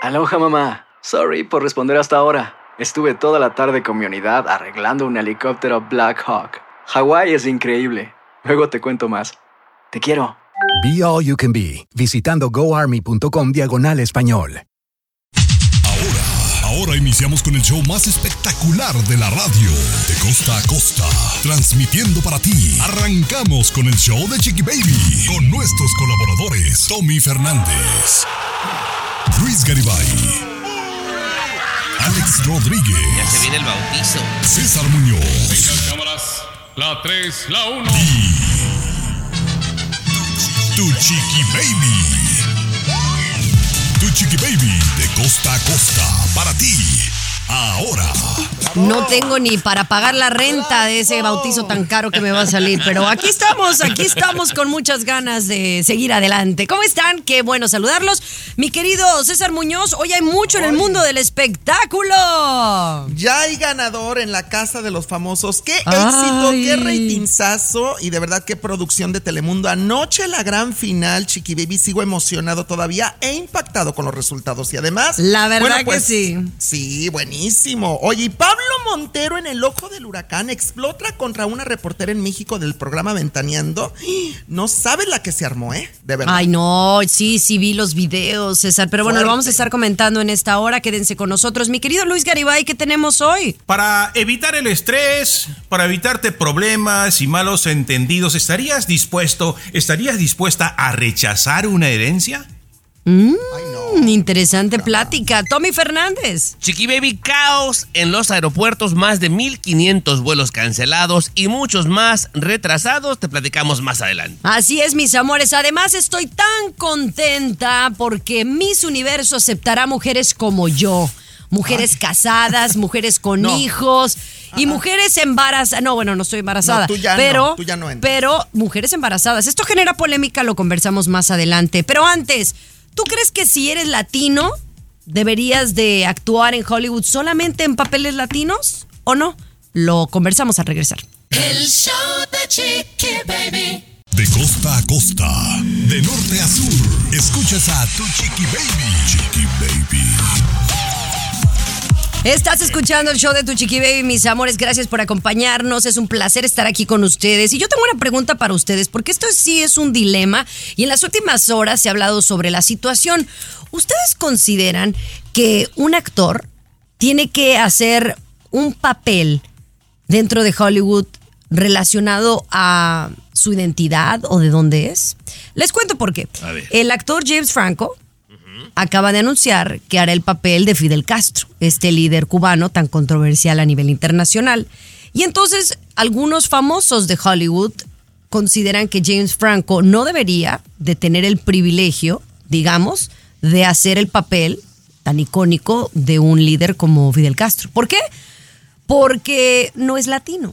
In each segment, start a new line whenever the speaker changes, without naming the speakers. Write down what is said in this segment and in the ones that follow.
Aloha, mamá. Sorry por responder hasta ahora. Estuve toda la tarde con mi unidad arreglando un helicóptero Black Hawk. Hawái es increíble. Luego te cuento más. Te quiero.
Be All You Can Be, visitando goarmy.com/español.
Ahora iniciamos con el show más espectacular de la radio, de costa a costa, transmitiendo para ti. Arrancamos con el show de Chiqui Baby, con nuestros colaboradores, Tommy Fernández, Luis Garibay, Alex Rodríguez.
Ya se viene el bautizo.
César Muñoz.
Vengan cámaras, la 3, la 1.
Tu Chiqui Baby. Tu Chiqui Baby, de costa a costa, para ti. Ahora.
No tengo ni para pagar la renta de ese bautizo tan caro que me va a salir, pero aquí estamos con muchas ganas de seguir adelante. ¿Cómo están? Qué bueno saludarlos. Mi querido César Muñoz, hoy hay mucho en el mundo del espectáculo.
Ya hay ganador en la Casa de los Famosos. ¡Qué éxito! ¡Qué ratingzazo! Y de verdad, qué producción de Telemundo. Anoche la gran final, Chiqui Baby. Sigo emocionado todavía e impactado con los resultados. Y además...
La verdad que sí.
Sí, buenísimo. Oye, y Pablo Montero en el ojo del huracán explota contra una reportera en México del programa Ventaneando. No sabes la que se armó, ¿eh? De verdad.
Ay, no, sí vi los videos, César. Pero bueno, lo vamos a estar comentando en esta hora. Quédense con nosotros. Mi querido Luis Garibay, ¿qué tenemos hoy?
Para evitar el estrés, para evitarte problemas y malos entendidos, ¿estarías dispuesta a rechazar una herencia?
Interesante plática. Tommy Fernández.
Chiqui Baby, caos en los aeropuertos, más de 1,500 vuelos cancelados y muchos más retrasados. Te platicamos más adelante.
Así es, mis amores. Además, estoy tan contenta porque Miss Universo aceptará mujeres como yo. Mujeres casadas, mujeres con hijos y mujeres embarazadas. No, bueno, no estoy embarazada.
No, tú ya no entras.
Pero mujeres embarazadas. Esto genera polémica, lo conversamos más adelante. Pero antes, ¿tú crees que si eres latino deberías de actuar en Hollywood solamente en papeles latinos o no? Lo conversamos al regresar.
El show de Chiqui Baby.
De costa a costa, de norte a sur, escuchas a Tu Chiqui Baby. Chiqui Baby.
Estás escuchando el show de Tu Chiqui Baby, mis amores. Gracias por acompañarnos. Es un placer estar aquí con ustedes. Y yo tengo una pregunta para ustedes, porque esto sí es un dilema. Y en las últimas horas se ha hablado sobre la situación. ¿Ustedes consideran que un actor tiene que hacer un papel dentro de Hollywood relacionado a su identidad o de dónde es? Les cuento por qué. El actor James Franco acaba de anunciar que hará el papel de Fidel Castro, este líder cubano tan controversial a nivel internacional. Y entonces, algunos famosos de Hollywood consideran que James Franco no debería de tener el privilegio, digamos, de hacer el papel tan icónico de un líder como Fidel Castro. ¿Por qué? Porque no es latino.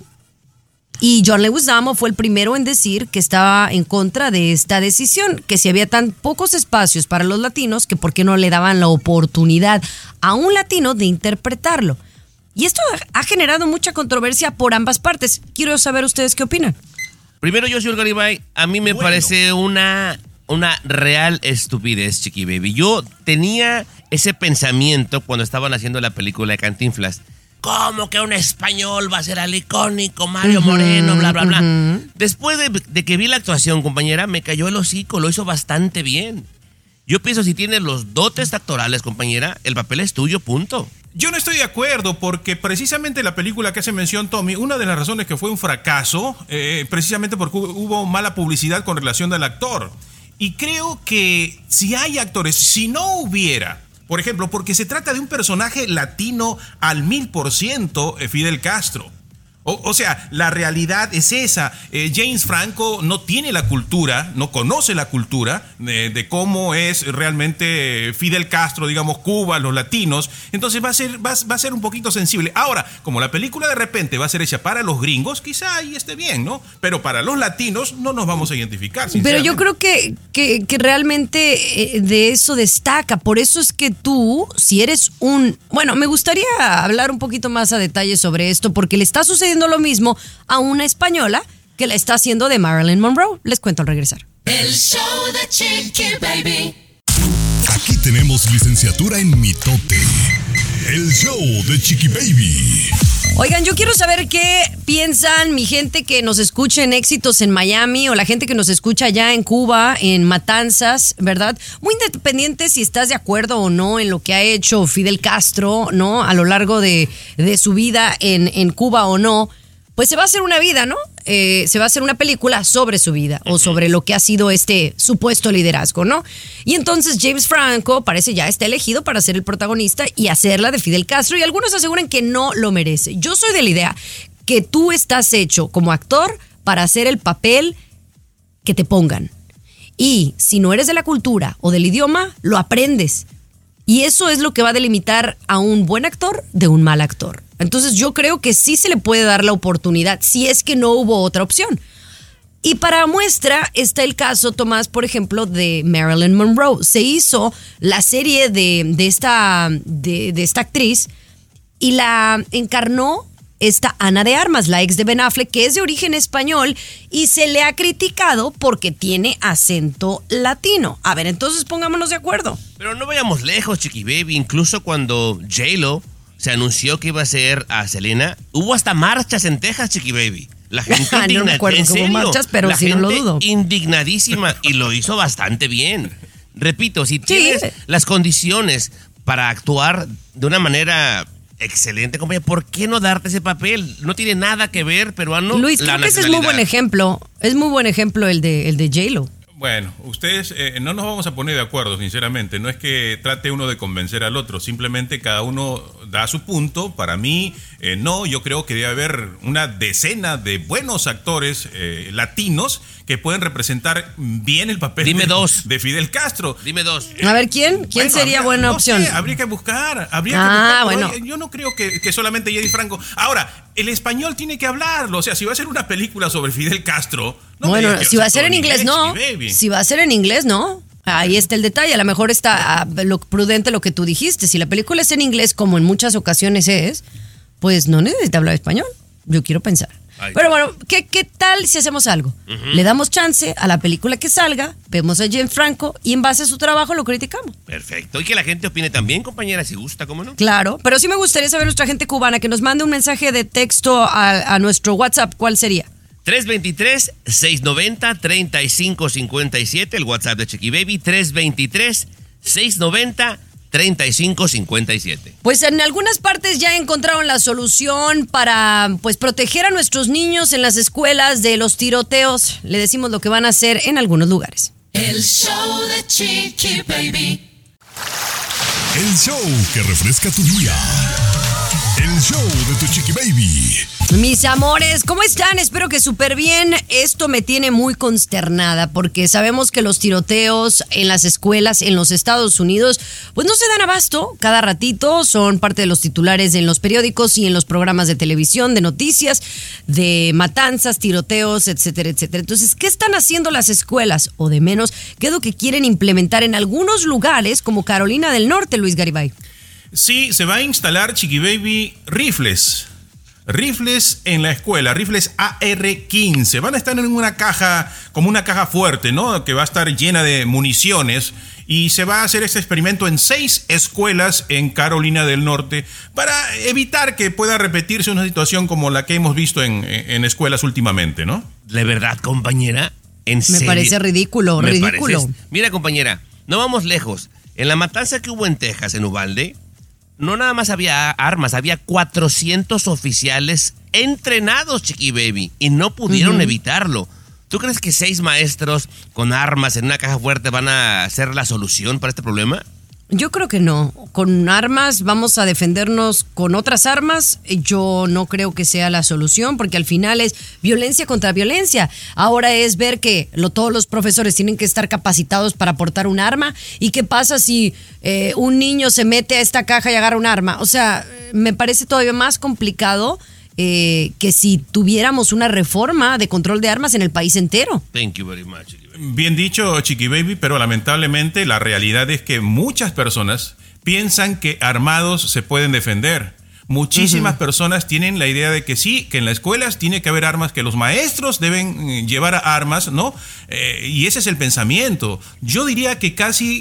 Y John Leguizamo fue el primero en decir que estaba en contra de esta decisión, que si había tan pocos espacios para los latinos, que por qué no le daban la oportunidad a un latino de interpretarlo. Y esto ha generado mucha controversia por ambas partes. Quiero saber ustedes qué opinan.
Primero, yo, señor Garibay, a mí me parece una real estupidez, Chiqui Baby. Yo tenía ese pensamiento cuando estaban haciendo la película de Cantinflas. ¿Cómo que un español va a ser al icónico Mario Moreno, bla, bla, bla? Después de que vi la actuación, compañera, me cayó el hocico, lo hizo bastante bien. Yo pienso, si tienes los dotes actorales, compañera, el papel es tuyo, punto.
Yo no estoy de acuerdo, porque precisamente la película que hace mención Tommy, una de las razones que fue un fracaso, precisamente porque hubo mala publicidad con relación al actor. Y creo que si hay actores, si no hubiera... Por ejemplo, porque se trata de un personaje latino al 1000%, Fidel Castro. O sea, la realidad es esa. James Franco no tiene la cultura, no conoce la cultura de cómo es realmente Fidel Castro, digamos, Cuba, los latinos. Entonces va a ser un poquito sensible. Ahora, como la película de repente va a ser hecha para los gringos, quizá ahí esté bien, ¿no? Pero para los latinos no nos vamos a identificar,
Pero yo creo que realmente de eso destaca. Por eso es que tú, si eres un... Bueno, me gustaría hablar un poquito más a detalle sobre esto, porque le está sucediendo lo mismo a una española que la está haciendo de Marilyn Monroe. Les cuento al regresar.
El show de Chiqui Baby.
Aquí tenemos licenciatura en mitote. El show de Chiqui Baby.
Oigan, yo quiero saber qué piensan mi gente que nos escucha en Éxitos en Miami o la gente que nos escucha allá en Cuba, en Matanzas, ¿verdad? Muy independiente si estás de acuerdo o no en lo que ha hecho Fidel Castro, ¿no? A lo largo de su vida en Cuba o no, pues se va a hacer una vida, ¿no? Se va a hacer una película sobre su vida o sobre lo que ha sido este supuesto liderazgo, ¿no? Y entonces James Franco parece ya está elegido para ser el protagonista y hacerla de Fidel Castro, y algunos aseguran que no lo merece. Yo soy de la idea que tú estás hecho como actor para hacer el papel que te pongan. Y si no eres de la cultura o del idioma, lo aprendes. Y eso es lo que va a delimitar a un buen actor de un mal actor. Entonces yo creo que sí se le puede dar la oportunidad si es que no hubo otra opción. Y para muestra está el caso, Tomás, por ejemplo, de Marilyn Monroe. Se hizo la serie de esta actriz y la encarnó esta Ana de Armas, la ex de Ben Affleck, que es de origen español y se le ha criticado porque tiene acento latino. A ver, entonces pongámonos de acuerdo.
Pero no vayamos lejos, Chiqui Baby. Incluso cuando J-Lo se anunció que iba a ser a Selena, hubo hasta marchas en Texas, Chiqui Baby. La gente
no me acuerdo que hubo marchas, pero sí, no lo dudo.
Indignadísima, y lo hizo bastante bien. Repito, si tienes las condiciones para actuar de una manera excelente, compañero, ¿por qué no darte ese papel? No tiene nada que ver, peruano.
Luis, creo que ese es muy buen ejemplo. Es muy buen ejemplo el de J-Lo.
Bueno, ustedes no nos vamos a poner de acuerdo, sinceramente. No es que trate uno de convencer al otro, simplemente cada uno da su punto. Para mí, no, yo creo que debe haber una decena de buenos actores latinos que pueden representar bien el papel de Fidel Castro.
Dime dos.
A ver, ¿quién sería buena opción?
No sé, habría que buscar.
Bueno.
Yo no creo que solamente James Franco. Ahora, el español tiene que hablarlo. O sea, si va a ser una película sobre Fidel Castro...
si va a ser en inglés, no. Si va a ser en inglés, no. Ahí está el detalle. A lo mejor está lo prudente lo que tú dijiste. Si la película es en inglés, como en muchas ocasiones es, pues no necesita hablar español. Yo quiero pensar. Pero bueno, ¿qué tal si hacemos algo? Le damos chance a la película que salga, vemos a James Franco y en base a su trabajo lo criticamos.
Perfecto. Y que la gente opine también, compañera, si gusta, ¿cómo no?
Claro, pero sí me gustaría saber nuestra gente cubana que nos mande un mensaje de texto a nuestro WhatsApp. ¿Cuál sería?
323-690-3557, el WhatsApp de Chiqui Baby, 323-690-3557.
Pues en algunas partes ya encontraron la solución para proteger a nuestros niños en las escuelas de los tiroteos. Le decimos lo que van a hacer en algunos lugares.
El show de Chiqui Baby.
El show que refresca tu día. El show de tu Chiqui Baby.
Mis amores, ¿cómo están? Espero que súper bien. Esto me tiene muy consternada porque sabemos que los tiroteos en las escuelas en los Estados Unidos pues no se dan abasto. Cada ratito son parte de los titulares en los periódicos y en los programas de televisión, de noticias, de matanzas, tiroteos, etcétera, etcétera. Entonces, ¿qué están haciendo las escuelas? O de menos, ¿qué es lo que quieren implementar en algunos lugares como Carolina del Norte, Luis Garibay?
Sí, se va a instalar, Chiqui Baby, rifles en la escuela, rifles AR-15. Van a estar en una caja, como una caja fuerte, ¿no? Que va a estar llena de municiones. Y se va a hacer este experimento en 6 escuelas en Carolina del Norte para evitar que pueda repetirse una situación como la que hemos visto en escuelas últimamente, ¿no?
¿De verdad, compañera? ¿En serio?
Me parece ridículo.
Mira, compañera, no vamos lejos. En la matanza que hubo en Texas, en Uvalde, no nada más había armas, había 400 oficiales entrenados, Chiqui Baby, y no pudieron evitarlo. ¿Tú crees que 6 maestros con armas en una caja fuerte van a ser la solución para este problema?
Yo creo que no. Con armas vamos a defendernos con otras armas. Yo no creo que sea la solución porque al final es violencia contra violencia. Ahora es ver que todos los profesores tienen que estar capacitados para portar un arma. ¿Y qué pasa si un niño se mete a esta caja y agarra un arma? O sea, me parece todavía más complicado que si tuviéramos una reforma de control de armas en el país entero.
Thank you very much, Chiqui Baby.
Bien dicho, Chiqui Baby, pero lamentablemente la realidad es que muchas personas piensan que armados se pueden defender. Muchísimas personas tienen la idea de que sí, que en las escuelas tiene que haber armas, que los maestros deben llevar armas, ¿no? Y ese es el pensamiento. Yo diría que casi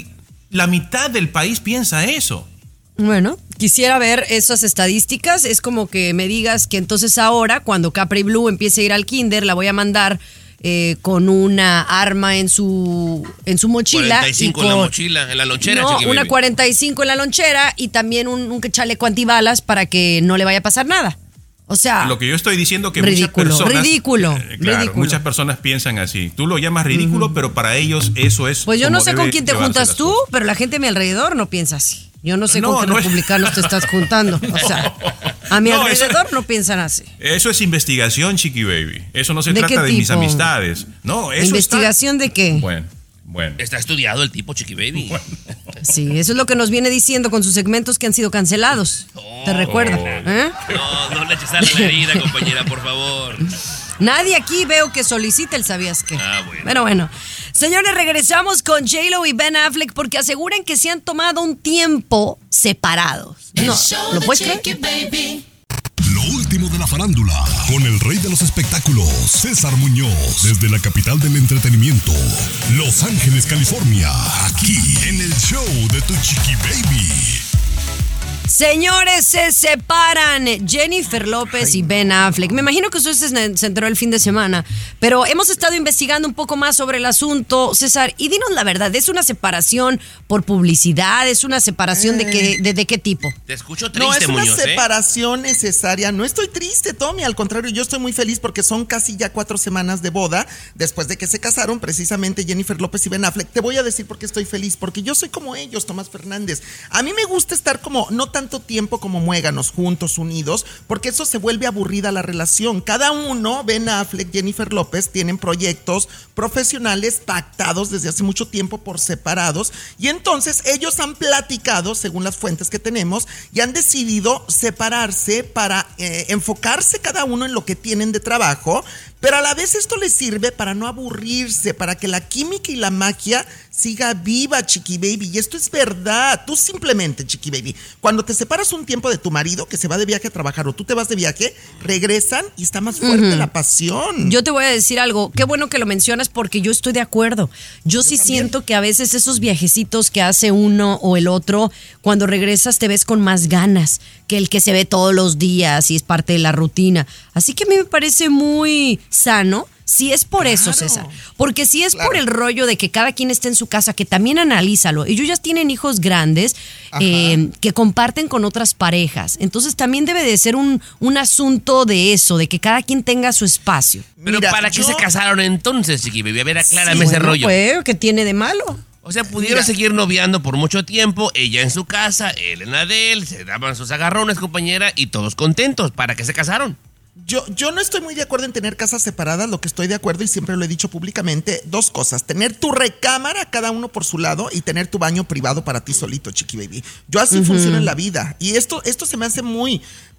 la mitad del país piensa eso.
Bueno, quisiera ver esas estadísticas. Es como que me digas que entonces ahora, cuando Capri Blue empiece a ir al kinder, la voy a mandar con una arma en su mochila.
45 en la mochila, en la lonchera.
No, una 45 en la lonchera y también un chaleco antibalas para que no le vaya a pasar nada. O sea,
lo que yo estoy diciendo que
ridículo,
muchas personas...
ridículo.
Muchas personas piensan así. Tú lo llamas ridículo, pero para ellos eso es...
Pues yo no sé con quién te juntas tú, pero la gente a mi alrededor no piensa así. Yo no sé con qué republicanos te estás juntando. O sea, a mi alrededor no piensan así.
Eso es investigación, Chiqui Baby. Eso no se trata de mis amistades. No, eso
¿investigación de qué?
Bueno.
Está estudiado el tipo, Chiqui Baby.
Bueno.
Sí, eso es lo que nos viene diciendo con sus segmentos que han sido cancelados. Te recuerdo.
No le eches a la herida, compañera, por favor.
Nadie aquí veo que solicite el ¿sabías qué?
Bueno.
Pero bueno. Señores, regresamos con J-Lo y Ben Affleck porque aseguran que se han tomado un tiempo separados. No, ¿lo puedes creer?
Lo último de la farándula, con el rey de los espectáculos, César Muñoz, desde la capital del entretenimiento, Los Ángeles, California, aquí en el show de Tu Chiqui Baby.
Señores, se separan Jennifer López y Ben Affleck. Me imagino que usted se enteró el fin de semana, pero hemos estado investigando un poco más sobre el asunto, César, y dinos la verdad, ¿es una separación por publicidad? ¿Es una separación de qué tipo?
Te escucho triste,
Muñoz. No, es
Muñoz,
una separación necesaria. No estoy triste, Tommy, al contrario, yo estoy muy feliz porque son casi ya 4 semanas de boda después de que se casaron precisamente Jennifer López y Ben Affleck. Te voy a decir por qué estoy feliz, porque yo soy como ellos, Tomás Fernández. A mí me gusta estar como, no tanto tiempo como muéganos, juntos, unidos, porque eso se vuelve aburrida la relación. Cada uno, Ben Affleck, Jennifer López, tienen proyectos profesionales pactados desde hace mucho tiempo por separados, y entonces ellos han platicado, según las fuentes que tenemos, y han decidido separarse para enfocarse cada uno en lo que tienen de trabajo, pero a la vez esto les sirve para no aburrirse, para que la química y la magia siga viva, Chiqui Baby. Y esto es verdad. Tú simplemente, Chiqui Baby, cuando te separas un tiempo de tu marido que se va de viaje a trabajar o tú te vas de viaje, regresan y está más fuerte la pasión.
Yo te voy a decir algo. Qué bueno que lo mencionas porque yo estoy de acuerdo. Yo sí también siento que a veces esos viajecitos que hace uno o el otro, cuando regresas te ves con más ganas que el que se ve todos los días y es parte de la rutina. Así que a mí me parece muy sano si es por eso, César. Porque si es por el rollo de que cada quien esté en su casa, que también analízalo. Ellos ya tienen hijos grandes que comparten con otras parejas. Entonces también debe de ser un asunto de eso, de que cada quien tenga su espacio.
Pero mira, ¿para qué se casaron entonces, Chiqui Baby? A ver, aclárame ese rollo.
Pues, ¿qué tiene de malo?
O sea, pudieron seguir noviando por mucho tiempo, ella en su casa, él en la de él, se daban sus agarrones, compañera, y todos contentos. ¿Para qué se casaron?
Yo no estoy muy de acuerdo en tener casas separadas. Lo que estoy de acuerdo, y siempre lo he dicho públicamente, 2 cosas: tener tu recámara cada uno por su lado y tener tu baño privado para ti solito, Chiqui Baby. Yo así funciona en la vida, y esto se me hace muy,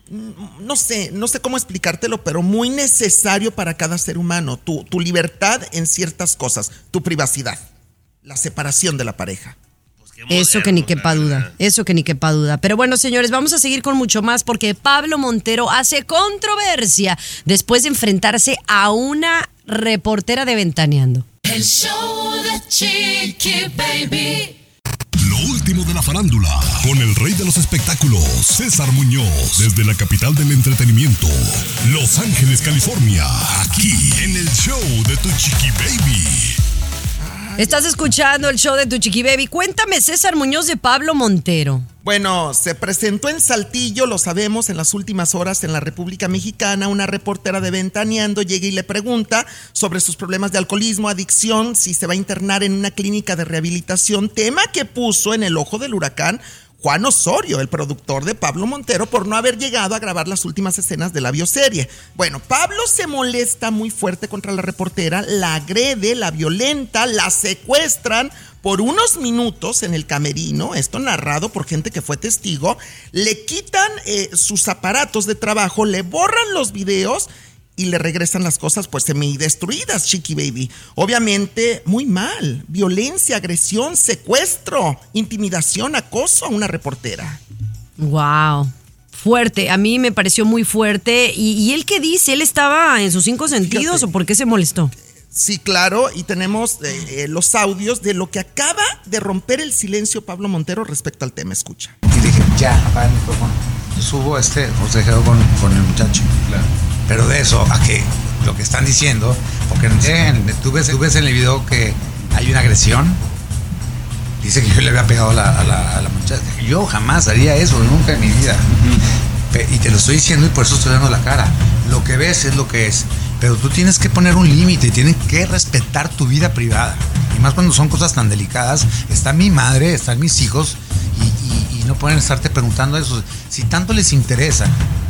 no sé cómo explicártelo, pero muy necesario para cada ser humano. Tu libertad en ciertas cosas, tu privacidad, la separación de la pareja.
Eso que ni quepa duda. Pero bueno, señores, vamos a seguir con mucho más porque Pablo Montero hace controversia después de enfrentarse a una reportera de Ventaneando.
El show de Chiqui Baby.
Lo último de la farándula, con el rey de los espectáculos, César Muñoz, desde la capital del entretenimiento, Los Ángeles, California, aquí en el show de Tu Chiqui Baby.
Estás escuchando el show de Tu Chiqui Baby. Cuéntame, César Muñoz, de Pablo Montero.
Bueno, se presentó en Saltillo, lo sabemos, en las últimas horas en la República Mexicana. Una reportera de Ventaneando llega y le pregunta sobre sus problemas de alcoholismo, adicción, si se va a internar en una clínica de rehabilitación, tema que puso en el ojo del huracán Juan Osorio, el productor de Pablo Montero, por no haber llegado a grabar las últimas escenas de la bioserie. Bueno, Pablo se molesta muy fuerte contra la reportera, la agrede, la violenta, la secuestran por unos minutos en el camerino, esto narrado por gente que fue testigo, le quitan sus aparatos de trabajo, le borran los videos y le regresan las cosas pues semidestruidas, Chiqui Baby. Obviamente muy mal, violencia, agresión, secuestro, intimidación, acoso a una reportera.
Wow, fuerte, a mí me pareció muy fuerte. ¿Y él qué dice? ¿Él estaba en sus 5 sentidos? Fíjate, o por qué se molestó?
Sí, claro, y tenemos los audios de lo que acaba de romper el silencio Pablo Montero respecto al tema. Escucha.
Y dije, ya, apaga el micrófono. Subo forcejeo con el muchacho. Claro. Pero de eso a que lo que están diciendo, porque tú ves en el video que hay una agresión. Dice que yo le había pegado a la muchacha. Yo jamás haría eso, nunca en mi vida. Y te lo estoy diciendo y por eso estoy dando la cara. Lo que ves es lo que es. Pero tú tienes que poner un límite, tienes que respetar tu vida privada. Y más cuando son cosas tan delicadas. Está mi madre, están mis hijos y no pueden estarte preguntando eso. Si tanto les interesa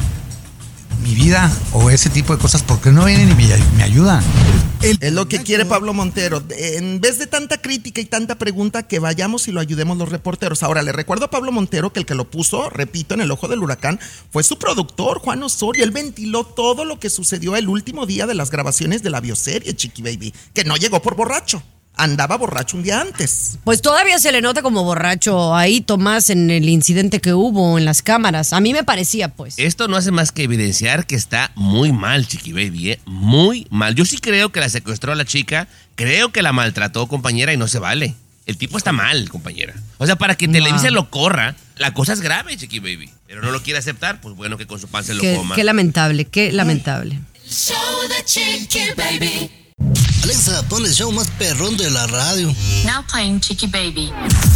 mi vida o ese tipo de cosas, ¿por qué no vienen y me ayudan?
Es lo que quiere Pablo Montero. En vez de tanta crítica y tanta pregunta, que vayamos y lo ayudemos los reporteros. Ahora, le recuerdo a Pablo Montero que el que lo puso, repito, en el ojo del huracán, fue su productor, Juan Osorio. Él ventiló todo lo que sucedió el último día de las grabaciones de la bioserie Chiqui Baby, que no llegó por borracho. Andaba borracho un día antes.
Pues todavía se le nota como borracho ahí, Tomás, en el incidente que hubo en las cámaras. A mí me parecía, pues.
Esto no hace más que evidenciar que está muy mal, Chiqui Baby, muy mal. Yo sí creo que la secuestró a la chica, creo que la maltrató, compañera, y no se vale. El tipo está mal, compañera. O sea, para que Televisa lo corra, la cosa es grave, Chiqui Baby. Pero no lo quiere aceptar, pues bueno, que con su pan se lo coma.
Qué lamentable, qué lamentable.
Show de Chiqui Baby.
Alexa, pon el show más perrón de la radio.
Now playing Chiqui Baby.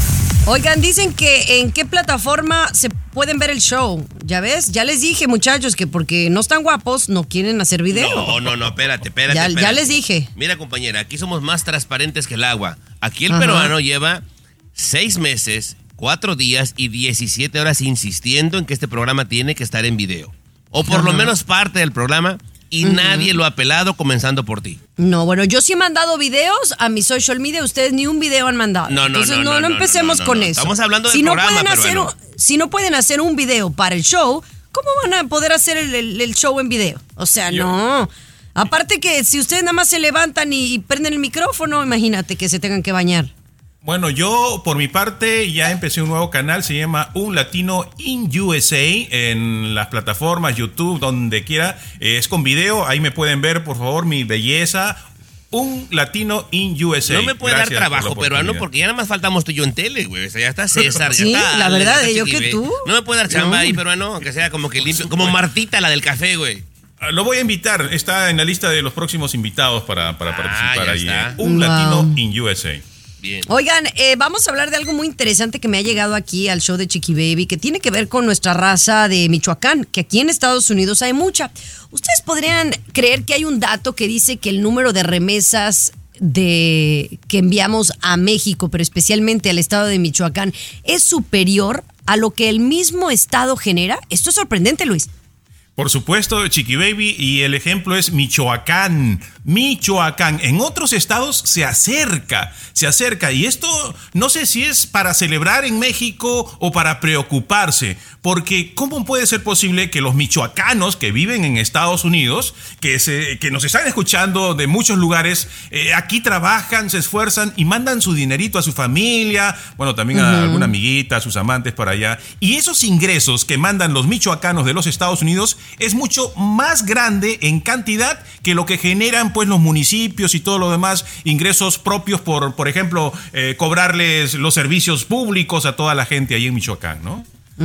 Oigan, dicen que en qué plataforma se pueden ver el show. Ya ves, ya les dije, muchachos, que porque no están guapos no quieren hacer video.
No, espérate.
Ya les dije.
Mira, compañera, aquí somos más transparentes que el agua. Aquí el peruano lleva 6 meses, 4 días y 17 horas insistiendo en que este programa tiene que estar en video. O por lo menos parte del programa. Y nadie lo ha pelado, comenzando por ti.
No, bueno, yo sí he mandado videos a mi social media, ustedes ni un video han mandado. Entonces no empecemos con eso.
Estamos hablando del programa,
si no pueden hacer un video para el show, ¿cómo van a poder hacer el show en video? O sea, no. Aparte que si ustedes nada más se levantan y prenden el micrófono, imagínate que se tengan que bañar.
Bueno, yo por mi parte ya empecé un nuevo canal, se llama Un Latino in USA, en las plataformas, YouTube, donde quiera. Es con video, ahí me pueden ver, por favor, mi belleza. Un Latino in USA.
No me puede dar trabajo, peruano, porque ya nada más faltamos tú y yo en tele, güey. O sea, ya está César,
sí,
ya está.
La verdad, yo que tú.
No me puede dar chamba ahí, peruano, aunque sea como que limpio. Como Martita, la del café, güey.
Lo voy a invitar, está en la lista de los próximos invitados para participar ahí.
Está.
Un Latino in USA.
Bien.
Oigan, vamos a hablar de algo muy interesante que me ha llegado aquí al show de Chiqui Baby, que tiene que ver con nuestra raza de Michoacán, que aquí en Estados Unidos hay mucha. ¿Ustedes podrían creer que hay un dato que dice que el número de remesas que enviamos a México, pero especialmente al estado de Michoacán, es superior a lo que el mismo estado genera? Esto es sorprendente, Luis.
Por supuesto, Chiqui Baby, y el ejemplo es Michoacán. Michoacán. En otros estados se acerca. Y esto no sé si es para celebrar en México o para preocuparse. Porque ¿cómo puede ser posible que los michoacanos que viven en Estados Unidos, que nos están escuchando de muchos lugares, aquí trabajan, se esfuerzan y mandan su dinerito a su familia, bueno, también a alguna amiguita, a sus amantes por allá, y esos ingresos que mandan los michoacanos de los Estados Unidos es mucho más grande en cantidad que lo que generan pues los municipios y todo lo demás, ingresos propios por ejemplo, cobrarles los servicios públicos a toda la gente ahí en Michoacán, ¿no?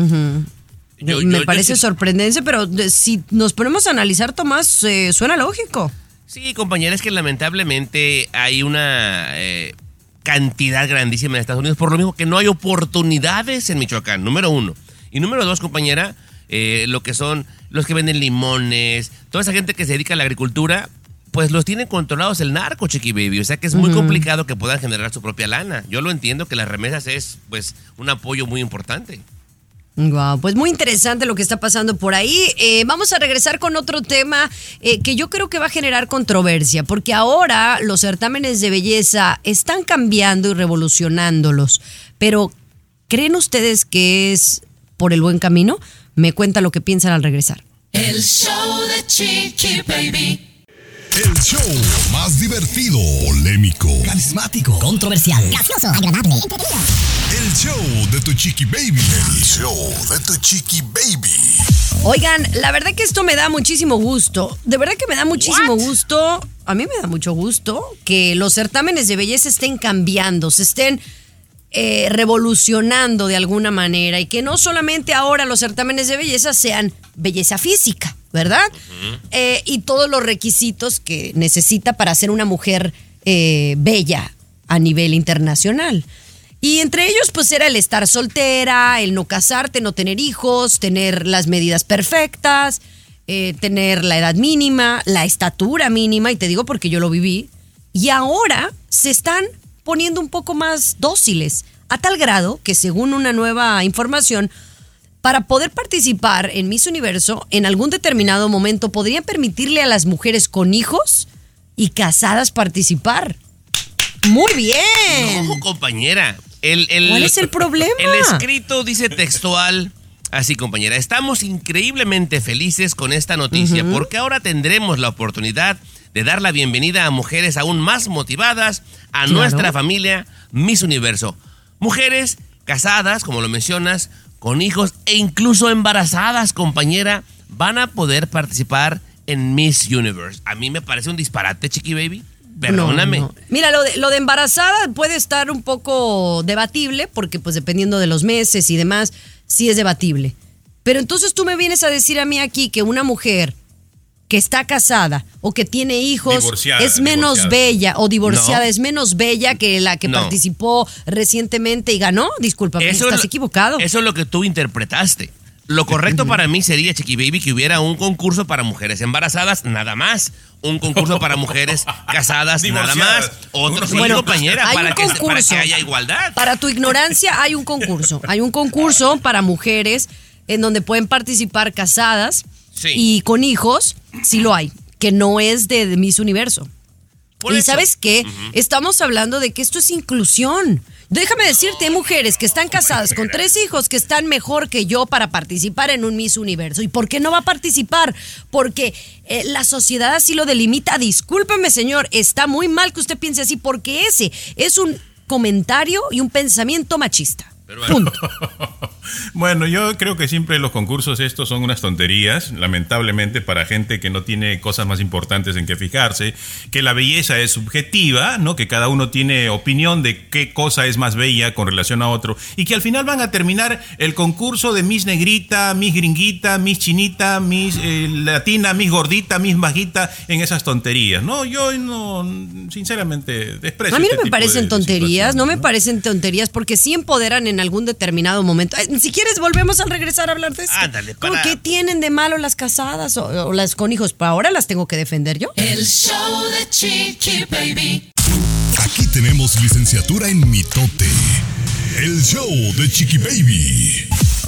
Me parece sorprendente, pero si nos ponemos a analizar, Tomás, suena lógico.
Sí, compañera, es que lamentablemente hay una cantidad grandísima en Estados Unidos, por lo mismo que no hay oportunidades en Michoacán, número 1. Y número 2, compañera, lo que son los que venden limones, toda esa gente que se dedica a la agricultura, pues los tienen controlados el narco, Chiqui Baby. O sea que es muy complicado que puedan generar su propia lana. Yo lo entiendo que las remesas es pues un apoyo muy importante.
Wow, pues muy interesante lo que está pasando por ahí. Vamos a regresar con otro tema que yo creo que va a generar controversia, porque ahora los certámenes de belleza están cambiando y revolucionándolos. Pero, ¿creen ustedes que es por el buen camino? Me cuenta lo que piensan al regresar.
El show de Chiqui Baby.
El show más divertido, polémico,
Carismático.
Controversial.
Gracioso, agradable, entretenido.
el show de tu chiqui baby. El show de tu chiqui baby.
Oigan, la verdad que esto me da muchísimo gusto. De verdad que me da muchísimo gusto. A mí me da mucho gusto que los certámenes de belleza estén cambiando, se estén revolucionando de alguna manera y que no solamente ahora los certámenes de belleza sean belleza física, ¿verdad? Y todos los requisitos que necesita para ser una mujer bella a nivel internacional. Y entre ellos, pues era el estar soltera, el no casarte, no tener hijos, tener las medidas perfectas, tener la edad mínima, la estatura mínima, y te digo porque yo lo viví. Y ahora se están poniendo un poco más dóciles, a tal grado que según una nueva información, para poder participar en Miss Universo, en algún determinado momento podrían permitirle a las mujeres con hijos y casadas participar. ¡Muy bien!
No, compañera.
¿Cuál es el problema?
El escrito dice textual, así, compañera: estamos increíblemente felices con esta noticia porque ahora tendremos la oportunidad de dar la bienvenida a mujeres aún más motivadas a nuestra familia Miss Universo. Mujeres casadas, como lo mencionas, con hijos e incluso embarazadas, compañera, van a poder participar en Miss Universe. A mí me parece un disparate, chiqui baby. Perdóname.
No. Mira, lo de embarazada puede estar un poco debatible porque pues dependiendo de los meses y demás, sí es debatible. Pero entonces tú me vienes a decir a mí aquí que una mujer que está casada o que tiene hijos es menos bella o divorciada, es menos bella que la que participó recientemente y ganó. Discúlpame, estás equivocado.
Eso es lo que tú interpretaste. Lo correcto para mí sería, chiqui baby, que hubiera un concurso para mujeres embarazadas, nada más. Un concurso para mujeres casadas, nada más. Otro sí, compañera, para que haya igualdad.
Para tu ignorancia, hay un concurso. Hay un concurso para mujeres en donde pueden participar casadas y con hijos, sí lo hay, que no es de Miss Universo. Y ¿sabes qué? Estamos hablando de que esto es inclusión. Déjame decirte, hay mujeres que están casadas con 3 hijos que están mejor que yo para participar en un Miss Universo. ¿Y por qué no va a participar? Porque la sociedad así lo delimita. Discúlpeme, señor, está muy mal que usted piense así porque ese es un comentario y un pensamiento machista. Punto.
Bueno, yo creo que siempre los concursos estos son unas tonterías, lamentablemente para gente que no tiene cosas más importantes en que fijarse, que la belleza es subjetiva, ¿no? Que cada uno tiene opinión de qué cosa es más bella con relación a otro y que al final van a terminar el concurso de Miss Negrita, Miss Gringuita, Miss Chinita, Miss Latina, Miss Gordita, Miss Bajita en esas tonterías, ¿no? Yo no, sinceramente, desprecio.
A mí no me parecen tonterías, no me parecen tonterías porque sí empoderan en algún determinado momento. Si quieres, volvemos a regresar a hablar de esto.
Ándale,
¿Qué tienen de malo las casadas o las con hijos? ¿Para ahora las tengo que defender yo?
El show de Chiqui Baby.
Aquí tenemos licenciatura en mitote. El show de Chiqui Baby.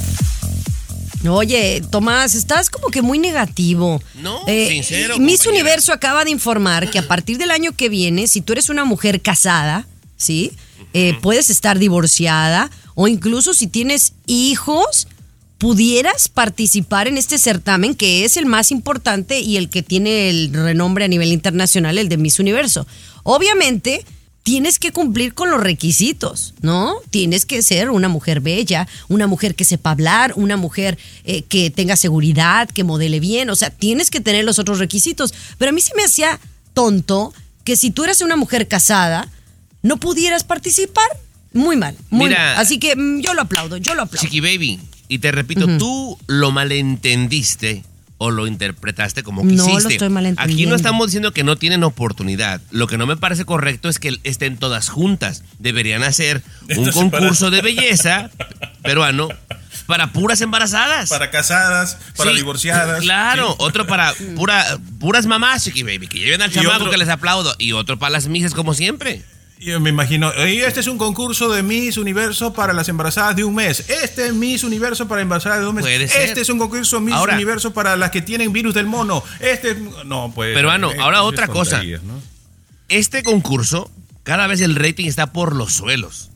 Oye, Tomás, estás como que muy negativo.
No, sincero.
Miss Universo acaba de informar que a partir del año que viene, si tú eres una mujer casada, ¿sí? Puedes estar divorciada o incluso si tienes hijos, pudieras participar en este certamen que es el más importante y el que tiene el renombre a nivel internacional, el de Miss Universo. Obviamente, tienes que cumplir con los requisitos, ¿no? Tienes que ser una mujer bella, una mujer que sepa hablar, una mujer que tenga seguridad, que modele bien, o sea, tienes que tener los otros requisitos. Pero a mí se me hacía tonto que si tú eres una mujer casada, no pudieras participar. Muy mal, muy mal. Así que yo lo aplaudo.
Chiqui Baby, y te repito, tú lo malentendiste o lo interpretaste como quisiste.
No lo estoy malentendiendo.
Aquí no estamos diciendo que no tienen oportunidad. Lo que no me parece correcto es que estén todas juntas. Deberían hacer un concurso de belleza peruano para puras embarazadas.
Para casadas, para divorciadas.
Claro, otro para puras mamás, Chiqui Baby, que lleven al chamaco que les aplaudo. Y otro para las misas como siempre.
Yo me imagino, este es un concurso de Miss Universo para las embarazadas de un mes. Este es Miss Universo para embarazadas de un mes.
Puede ser.
Este es un concurso Miss Universo para las que tienen virus del mono. No, pues.
Peruano, ahora otra cosa. ¿No? Este concurso, cada vez el rating está por los suelos.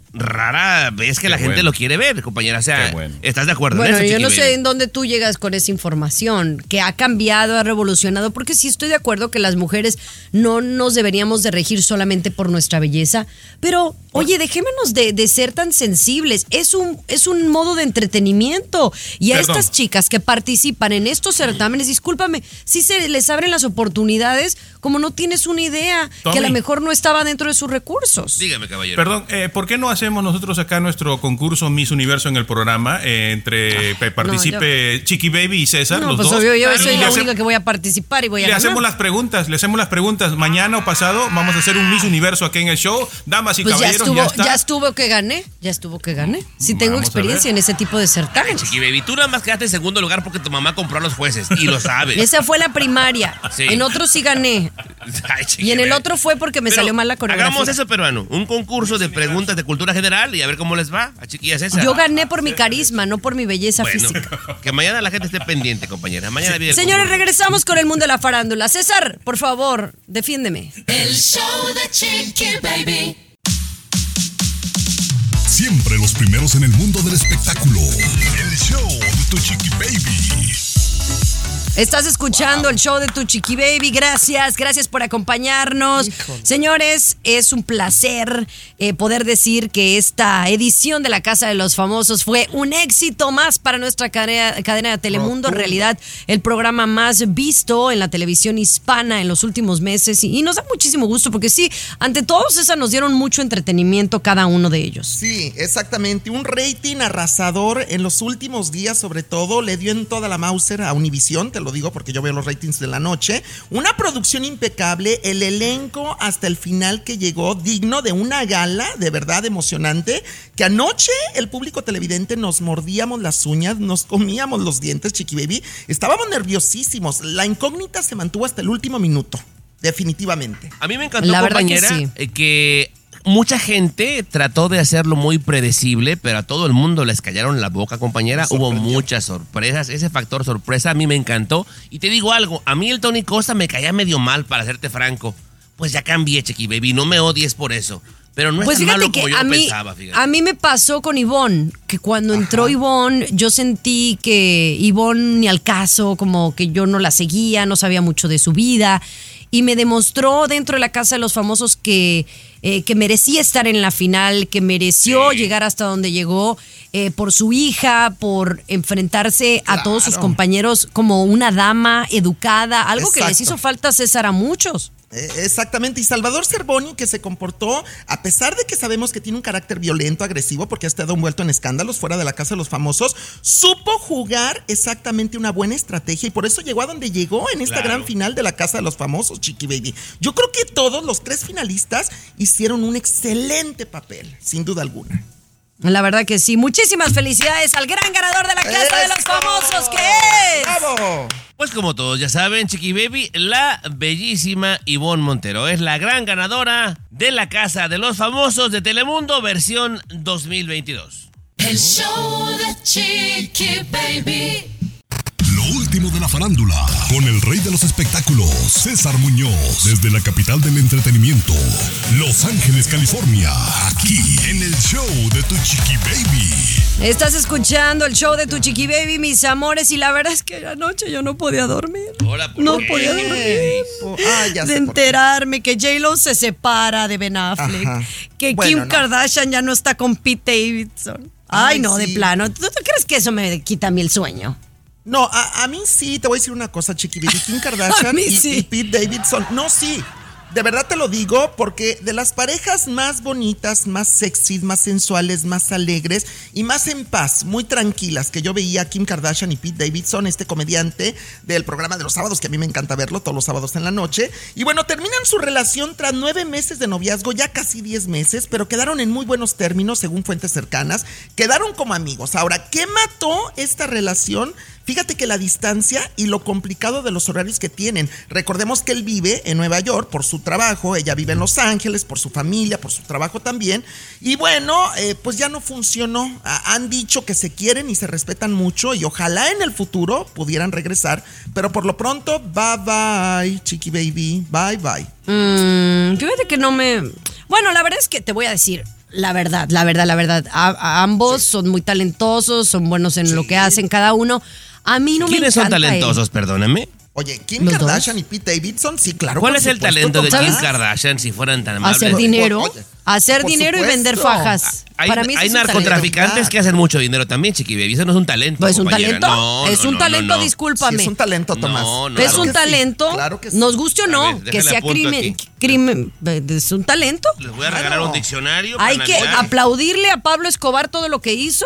rara vez que la gente lo quiere ver, compañera. O sea, ¿estás de acuerdo?
Bueno,
en eso,
yo no
Chiqui
sé
Baby?
en dónde tú llegas con esa información, que ha cambiado, ha revolucionado, porque sí estoy de acuerdo que las mujeres no nos deberíamos de regir solamente por nuestra belleza, pero, oye, dejémonos de ser tan sensibles. Es un modo de entretenimiento. Y a estas chicas que participan en estos certámenes, discúlpame, sí se les abren las oportunidades como no tienes una idea,
Tommy,
que a lo mejor no estaba dentro de sus recursos.
Dígame, caballero.
Perdón, ¿por qué no hacemos nosotros acá nuestro concurso Miss Universo en el programa? Participe Chiqui Baby y César,
No,
los
pues
dos.
obvio, yo
Y
soy
le
la
hace-
única que voy a participar y voy a
Le
ganar.
hacemos las preguntas. Mañana o pasado vamos a hacer un Miss Universo aquí en el show. Damas y
Pues
caballeros,
ya estuvo que gané. Sí tengo
Vamos a
experiencia
ver.
en ese tipo de certámenes.
Chiqui Baby, tú nada más quedaste en segundo lugar porque tu mamá compró a los jueces y lo sabes.
Esa fue la primaria.
Sí.
En otro sí gané.
Ay, Chiqui
Y en el
Baby.
otro fue porque me
Pero
salió mal la coreografía.
Hagamos eso, peruano. Un concurso de preguntas de cultura general y a ver cómo les va a Chiqui y a César.
Yo gané por mi carisma, no por mi belleza
Bueno,
física.
que mañana la gente esté pendiente, compañera. Mañana viene el
Señores,
concurso.
regresamos con el mundo de la farándula. César, por favor, defiéndeme.
El show de Chiqui Baby.
Siempre los primeros en el mundo del espectáculo. El show de tu Chiqui Baby.
Estás escuchando el show de tu Chiqui Baby. Gracias por acompañarnos. Señores, es un placer poder decir que esta edición de la Casa de los Famosos fue un éxito más para nuestra cadena de Telemundo. En realidad, el programa más visto en la televisión hispana en los últimos meses. Y nos da muchísimo gusto porque sí, ante todo, César, nos dieron mucho entretenimiento cada uno de ellos.
Sí, exactamente. Un rating arrasador en los últimos días, sobre todo, le dio en toda la Mauser a Univisión, te lo digo porque yo veo los ratings de la noche. Una producción impecable, el elenco hasta el final que llegó, digno de una gala de verdad emocionante, que anoche el público televidente nos mordíamos las uñas, nos comíamos los dientes, Chiqui Baby. Estábamos nerviosísimos. La incógnita se mantuvo hasta el último minuto, definitivamente.
A mí me encantó,
La verdad que
compañera,
sí.
que mucha gente trató de hacerlo muy predecible, pero a todo el mundo les callaron la boca, compañera. Hubo muchas sorpresas. Ese factor sorpresa a mí me encantó. Y te digo algo, a mí el Tony Costa me caía medio mal, para serte franco. Pues ya cambié, Chiqui Baby, no me odies por eso. Pero no es
Pues
tan
fíjate
malo
que
como yo
a mí,
pensaba, fíjate.
a mí me pasó con Ivonne, que cuando entró Ivonne, yo sentí que Ivonne ni al caso, como que yo no la seguía, no sabía mucho de su vida, y me demostró dentro de la Casa de los Famosos que merecía estar en la final, que mereció llegar hasta donde llegó, por su hija, por enfrentarse a todos sus compañeros como una dama educada, algo que les hizo falta, César, a muchos.
Exactamente, y Salvador Cervoni, que se comportó, a pesar de que sabemos que tiene un carácter violento, agresivo, porque ha estado envuelto en escándalos fuera de la Casa de los Famosos, supo jugar exactamente una buena estrategia y por eso llegó a donde llegó en esta gran final de la Casa de los Famosos, Chiqui Baby. Yo creo que todos los tres finalistas hicieron un excelente papel, sin duda alguna.
La verdad que sí. Muchísimas felicidades al gran ganador de la Casa de los Famosos, que es...
¡Bravo!
Pues como todos ya saben, Chiqui Baby, la bellísima Ivonne Montero es la gran ganadora de la Casa de los Famosos de Telemundo versión 2022.
El show de Chiqui Baby.
Lo último de la farándula, con el rey de los espectáculos, César Muñoz, desde la capital del entretenimiento, Los Ángeles, California, aquí en el show de tu Chiqui Baby.
Estás escuchando el show de tu Chiqui Baby, mis amores, y la verdad es que anoche yo no podía dormir.
Hola, ¿por
No
qué?
podía dormir.
Ya
De
sé por qué.
enterarme que J-Lo se separa de Ben Affleck,
Ajá.
que
Bueno,
Kim
no.
Kardashian ya no está con Pete Davidson. Ay, no,
sí.
de plano. ¿Tú crees que eso me quita a mí el sueño?
No, a mí sí, te voy a decir una cosa, Chiqui Baby. Kim
A
Kardashian
mí
y
sí.
Pete Davidson. No, sí. De verdad te lo digo porque de las parejas más bonitas, más sexys, más sensuales, más alegres y más en paz, muy tranquilas que yo veía a Kim Kardashian y Pete Davidson, este comediante del programa de los sábados, que a mí me encanta verlo todos los sábados en la noche. Y bueno, terminan su relación tras 9 meses de noviazgo, ya casi 10 meses, pero quedaron en muy buenos términos según fuentes cercanas. Quedaron como amigos. Ahora, ¿qué mató esta relación? Fíjate que la distancia y lo complicado de los horarios que tienen. Recordemos que él vive en Nueva York por su trabajo, ella vive en Los Ángeles por su familia, por su trabajo también. Y bueno, pues ya no funcionó. Han dicho que se quieren y se respetan mucho y ojalá en el futuro pudieran regresar. Pero por lo pronto, bye bye, Chiqui Baby, bye bye.
Fíjate que no me... Bueno, la verdad es que te voy a decir, La verdad. Ambos son muy talentosos, son buenos en lo que hacen cada uno. A mí no me encanta.
¿Quiénes son talentosos, perdóname?
Oye, Kim Kardashian y Pete Davidson, sí, claro.
¿Cuál es el talento de Kim Kardashian si fueran tan amables?
Hacer dinero.
Oye,
Hacer dinero y vender fajas. Para mí
hay narcotraficantes que hacen mucho dinero también, Chiqui Baby. Eso no es un talento.
¿No es un
compañera.
talento? Es un talento, discúlpame.
Sí, es un talento, Tomás.
Es un talento.
Claro que sí.
Nos guste o no,
ver,
que sea crimen. ¿Es un talento?
Les voy a regalar un diccionario.
Hay que aplaudirle a Pablo Escobar todo lo que hizo,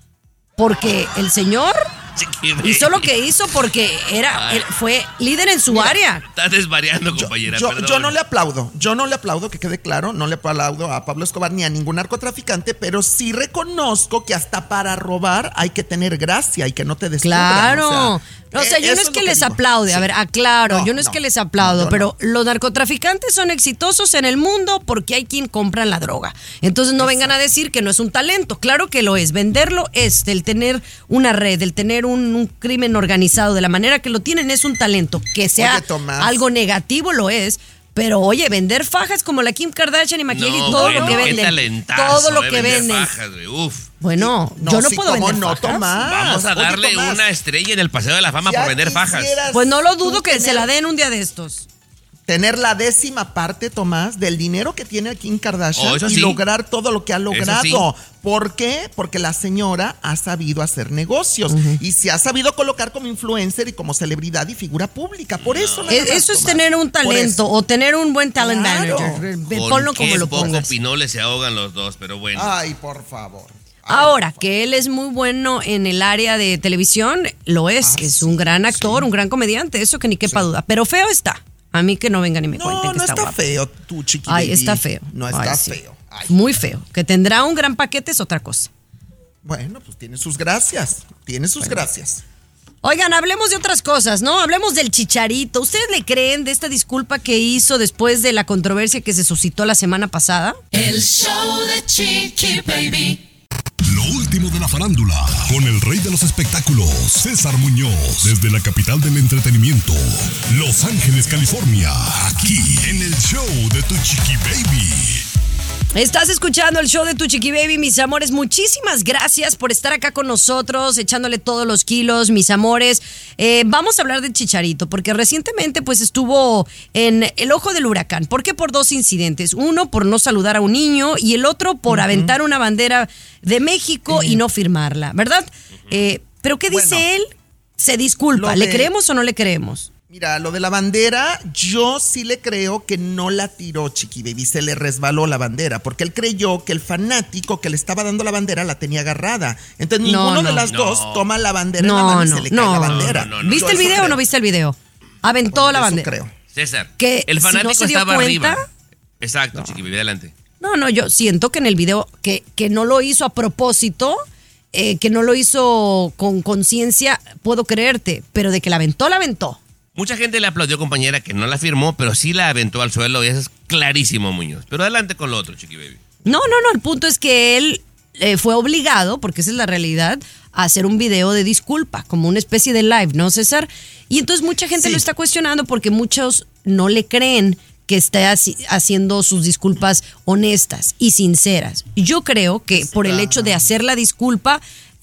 porque el señor hizo lo que hizo porque fue líder en su área.
Estás desvariando, compañera.
Yo no le aplaudo, que quede claro, no le aplaudo a Pablo Escobar ni a ningún narcotraficante, pero sí reconozco que hasta para robar hay que tener gracia y que no te descubran.
Claro. O sea, yo no es que les aplaude, a ver, aclaro, yo no es que les aplaudo, pero los narcotraficantes son exitosos en el mundo porque hay quien compra la droga. Entonces no vengan a decir que no es un talento, claro que lo es. Venderlo es, el tener una red, el tener un crimen organizado de la manera que lo tienen es un talento. Que sea algo negativo lo es. Pero oye, vender fajas como la Kim Kardashian y maquillaje y todo lo que venden. Todo lo que venden. Fajas, bueno, yo no puedo vender fajas.
Tomás.
Vamos a darle una estrella en el Paseo de la Fama por vender fajas.
Pues no lo dudo que se la den un día de estos.
Tener la 10ª parte, Tomás, del dinero que tiene Kim Kardashian y lograr todo lo que ha logrado. Sí. ¿Por qué? Porque la señora ha sabido hacer negocios y se ha sabido colocar como influencer y como celebridad y figura pública. Por eso
eso es tener un talento o tener un buen talent manager. Ponlo como lo pongas.
Poco pinoles se ahogan los dos, pero bueno.
Ay, por favor.
Ahora, que él es muy bueno en el área de televisión, lo es. Es un gran actor, un gran comediante, eso que ni quepa duda. Pero feo está. A mí que no vengan y me cuenten que está guapo.
No está feo, tu Chiqui
Ay,
Baby.
está feo.
No está feo. Ay.
Muy feo. Que tendrá un gran paquete es otra cosa.
Bueno, pues tiene sus gracias. Gracias.
Oigan, hablemos de otras cosas, ¿no? Hablemos del Chicharito. ¿Ustedes le creen de esta disculpa que hizo después de la controversia que se suscitó la semana pasada?
El show de Chiqui Baby.
Lo último de la farándula, con el rey de los espectáculos, César Muñoz, desde la capital del entretenimiento, Los Ángeles, California, aquí en el show de Tu Chiqui Baby.
Estás escuchando el show de Tu Chiqui Baby, mis amores. Muchísimas gracias por estar acá con nosotros, echándole todos los kilos, mis amores. Vamos a hablar de Chicharito, porque recientemente pues estuvo en el ojo del huracán. ¿Por qué? Por 2 incidentes. Uno, por no saludar a un niño, y el otro, por aventar una bandera de México y no firmarla, ¿verdad? ¿Pero qué dice él? Se disculpa. ¿Le creemos o no le creemos?
Mira, lo de la bandera, yo sí le creo que no la tiró Chiqui Baby, se le resbaló la bandera, porque él creyó que el fanático que le estaba dando la bandera la tenía agarrada. Entonces ninguno de las dos toma la bandera en la mano y se le cae la bandera.
¿Viste el video o no viste el video? Aventó la bandera.
Creo.
César,
que
el fanático
si no se dio
estaba
cuenta,
arriba. Exacto, Chiqui Baby, adelante.
No, yo siento que en el video que no lo hizo a propósito, que no lo hizo con conciencia, puedo creerte, pero de que la aventó.
Mucha gente le aplaudió, compañera, que no la firmó, pero sí la aventó al suelo y eso es clarísimo, Muñoz. Pero adelante con lo otro, Chiqui Baby.
No, el punto es que él fue obligado, porque esa es la realidad, a hacer un video de disculpa, como una especie de live, ¿no, César? Y entonces mucha gente lo está cuestionando porque muchos no le creen que esté haciendo sus disculpas honestas y sinceras. Yo creo que por el hecho de hacer la disculpa,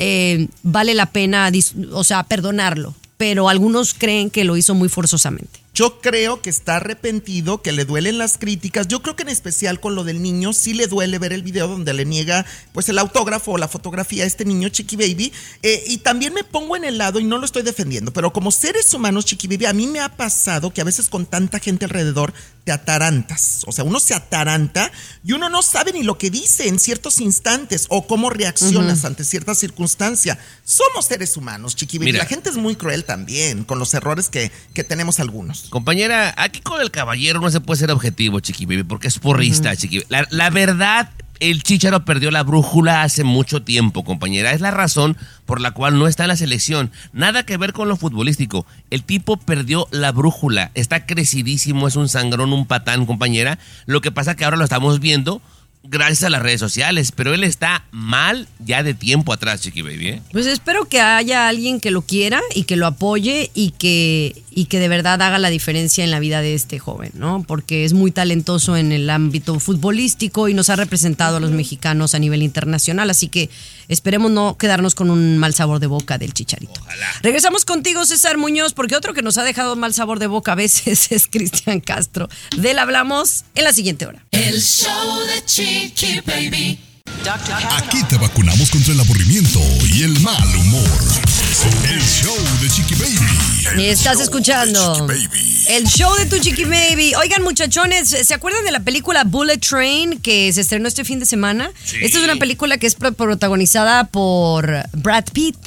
vale la pena, perdonarlo. Pero algunos creen que lo hizo muy forzosamente.
Yo creo que está arrepentido, que le duelen las críticas. Yo creo que en especial con lo del niño, sí le duele ver el video donde le niega pues el autógrafo o la fotografía a este niño, Chiqui Baby. Y también me pongo en el lado, y no lo estoy defendiendo, pero como seres humanos, Chiqui Baby, a mí me ha pasado que a veces con tanta gente alrededor te atarantas. O sea, uno se ataranta y uno no sabe ni lo que dice en ciertos instantes o cómo reaccionas ante cierta circunstancia. Somos seres humanos, Chiqui Baby. La gente es muy cruel también con los errores que tenemos algunos.
Compañera, aquí con el caballero no se puede ser objetivo, Chiqui Baby, porque es porrista, Chiqui Baby. La verdad, el Chícharo perdió la brújula hace mucho tiempo, compañera. Es la razón por la cual no está en la selección. Nada que ver con lo futbolístico. El tipo perdió la brújula. Está crecidísimo, es un sangrón, un patán, compañera. Lo que pasa que ahora lo estamos viendo gracias a las redes sociales, pero él está mal ya de tiempo atrás, Chiqui Baby, ¿eh?
Pues espero que haya alguien que lo quiera y que lo apoye y que de verdad haga la diferencia en la vida de este joven, ¿no? Porque es muy talentoso en el ámbito futbolístico y nos ha representado a los mexicanos a nivel internacional, así que esperemos no quedarnos con un mal sabor de boca del Chicharito.
Ojalá.
Regresamos contigo, César Muñoz, porque otro que nos ha dejado mal sabor de boca a veces es Cristian Castro. De él hablamos en la siguiente hora.
El show de Chiqui Baby.
Aquí te vacunamos contra el aburrimiento y el mal humor. El show de Chiqui Baby.
Estás escuchando el show de tu Chiqui Baby. Oigan, muchachones, ¿se acuerdan de la película Bullet Train que se estrenó este fin de semana?
Sí.
Esta es una película que es protagonizada por Brad Pitt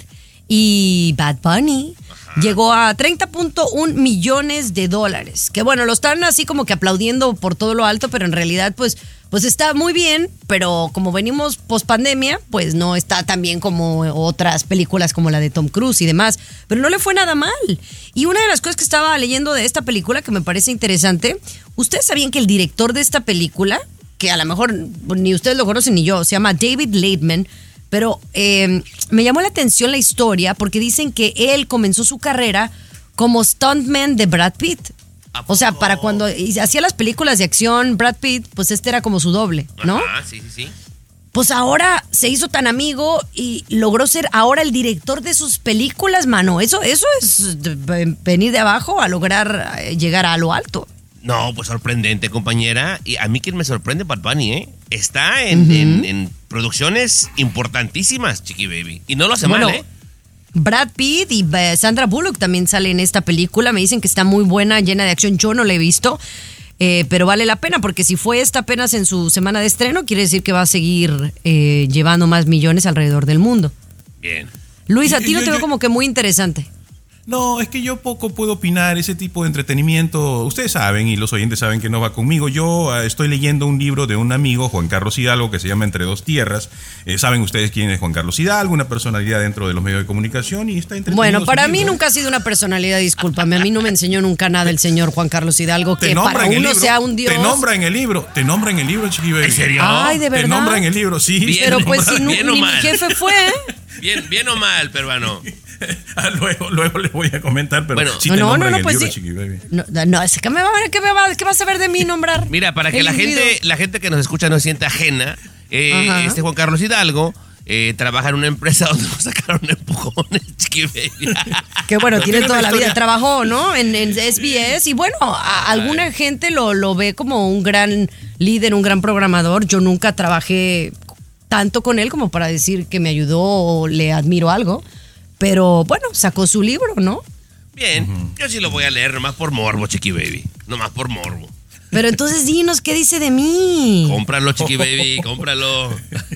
y Bad Bunny. Llegó a $30.1 millones. Que bueno, lo están así como que aplaudiendo por todo lo alto, pero en realidad pues está muy bien, pero como venimos post pandemia, pues no está tan bien como otras películas como la de Tom Cruise y demás, pero no le fue nada mal. Y una de las cosas que estaba leyendo de esta película que me parece interesante, ¿ustedes sabían que el director de esta película, que a lo mejor ni ustedes lo conocen ni yo, se llama David Laitman, pero me llamó la atención la historia porque dicen que él comenzó su carrera como stuntman de Brad Pitt. O sea, para cuando hacía las películas de acción, Brad Pitt, pues este era como su doble, ¿no?
Ajá, sí.
Pues ahora se hizo tan amigo y logró ser ahora el director de sus películas, mano. Eso es venir de abajo a lograr llegar a lo alto.
No, pues sorprendente, compañera. Y a mí quien me sorprende, Bad Bunny, ¿eh? Está en producciones importantísimas, Chiqui Baby. Y no lo hace mal, ¿eh?
Brad Pitt y Sandra Bullock también salen en esta película. Me dicen que está muy buena, llena de acción. Yo no la he visto, pero vale la pena porque si fue esta apenas en su semana de estreno, quiere decir que va a seguir llevando más millones alrededor del mundo.
Bien.
Luis, a ti no te veo como que muy interesante.
No, es que yo poco puedo opinar ese tipo de entretenimiento. Ustedes saben y los oyentes saben que no va conmigo. Yo estoy leyendo un libro de un amigo, Juan Carlos Hidalgo, que se llama Entre dos tierras. Saben ustedes quién es Juan Carlos Hidalgo, una personalidad dentro de los medios de comunicación y está entretenido.
Bueno, para mí nunca ha sido una personalidad, discúlpame. A mí no me enseñó nunca nada el señor Juan Carlos Hidalgo, que para uno sea un dios.
Te nombra en el libro, Chiqui Baby.
¿En serio?
Ay, de verdad.
Te nombra en el libro, sí.
Bien,
pero pues si
bien
ni
o
mi
mal.
jefe fue,
Bien o mal, peruano.
Luego les voy a comentar, pero
bueno,
sí te nombra en el
pues
libro,
sí.
Chiqui Baby.
No, es que ¿qué vas a saber de mí nombrar?
Mira, para que la gente que nos escucha no se sienta ajena, este Juan Carlos Hidalgo trabaja en una empresa donde nos sacaron empujones, Chiqui Baby.
Que bueno, tiene toda la vida, trabajó, ¿no? En SBS y bueno, alguna gente lo ve como un gran líder, un gran programador. Yo nunca trabajé tanto con él como para decir que me ayudó o le admiro algo. Pero bueno, sacó su libro, ¿no?
Bien, yo sí lo voy a leer nomás por morbo, Chiqui Baby. Nomás por morbo.
Pero entonces dinos, ¿qué dice de mí?
Cómpralo, Chiqui Baby, cómpralo.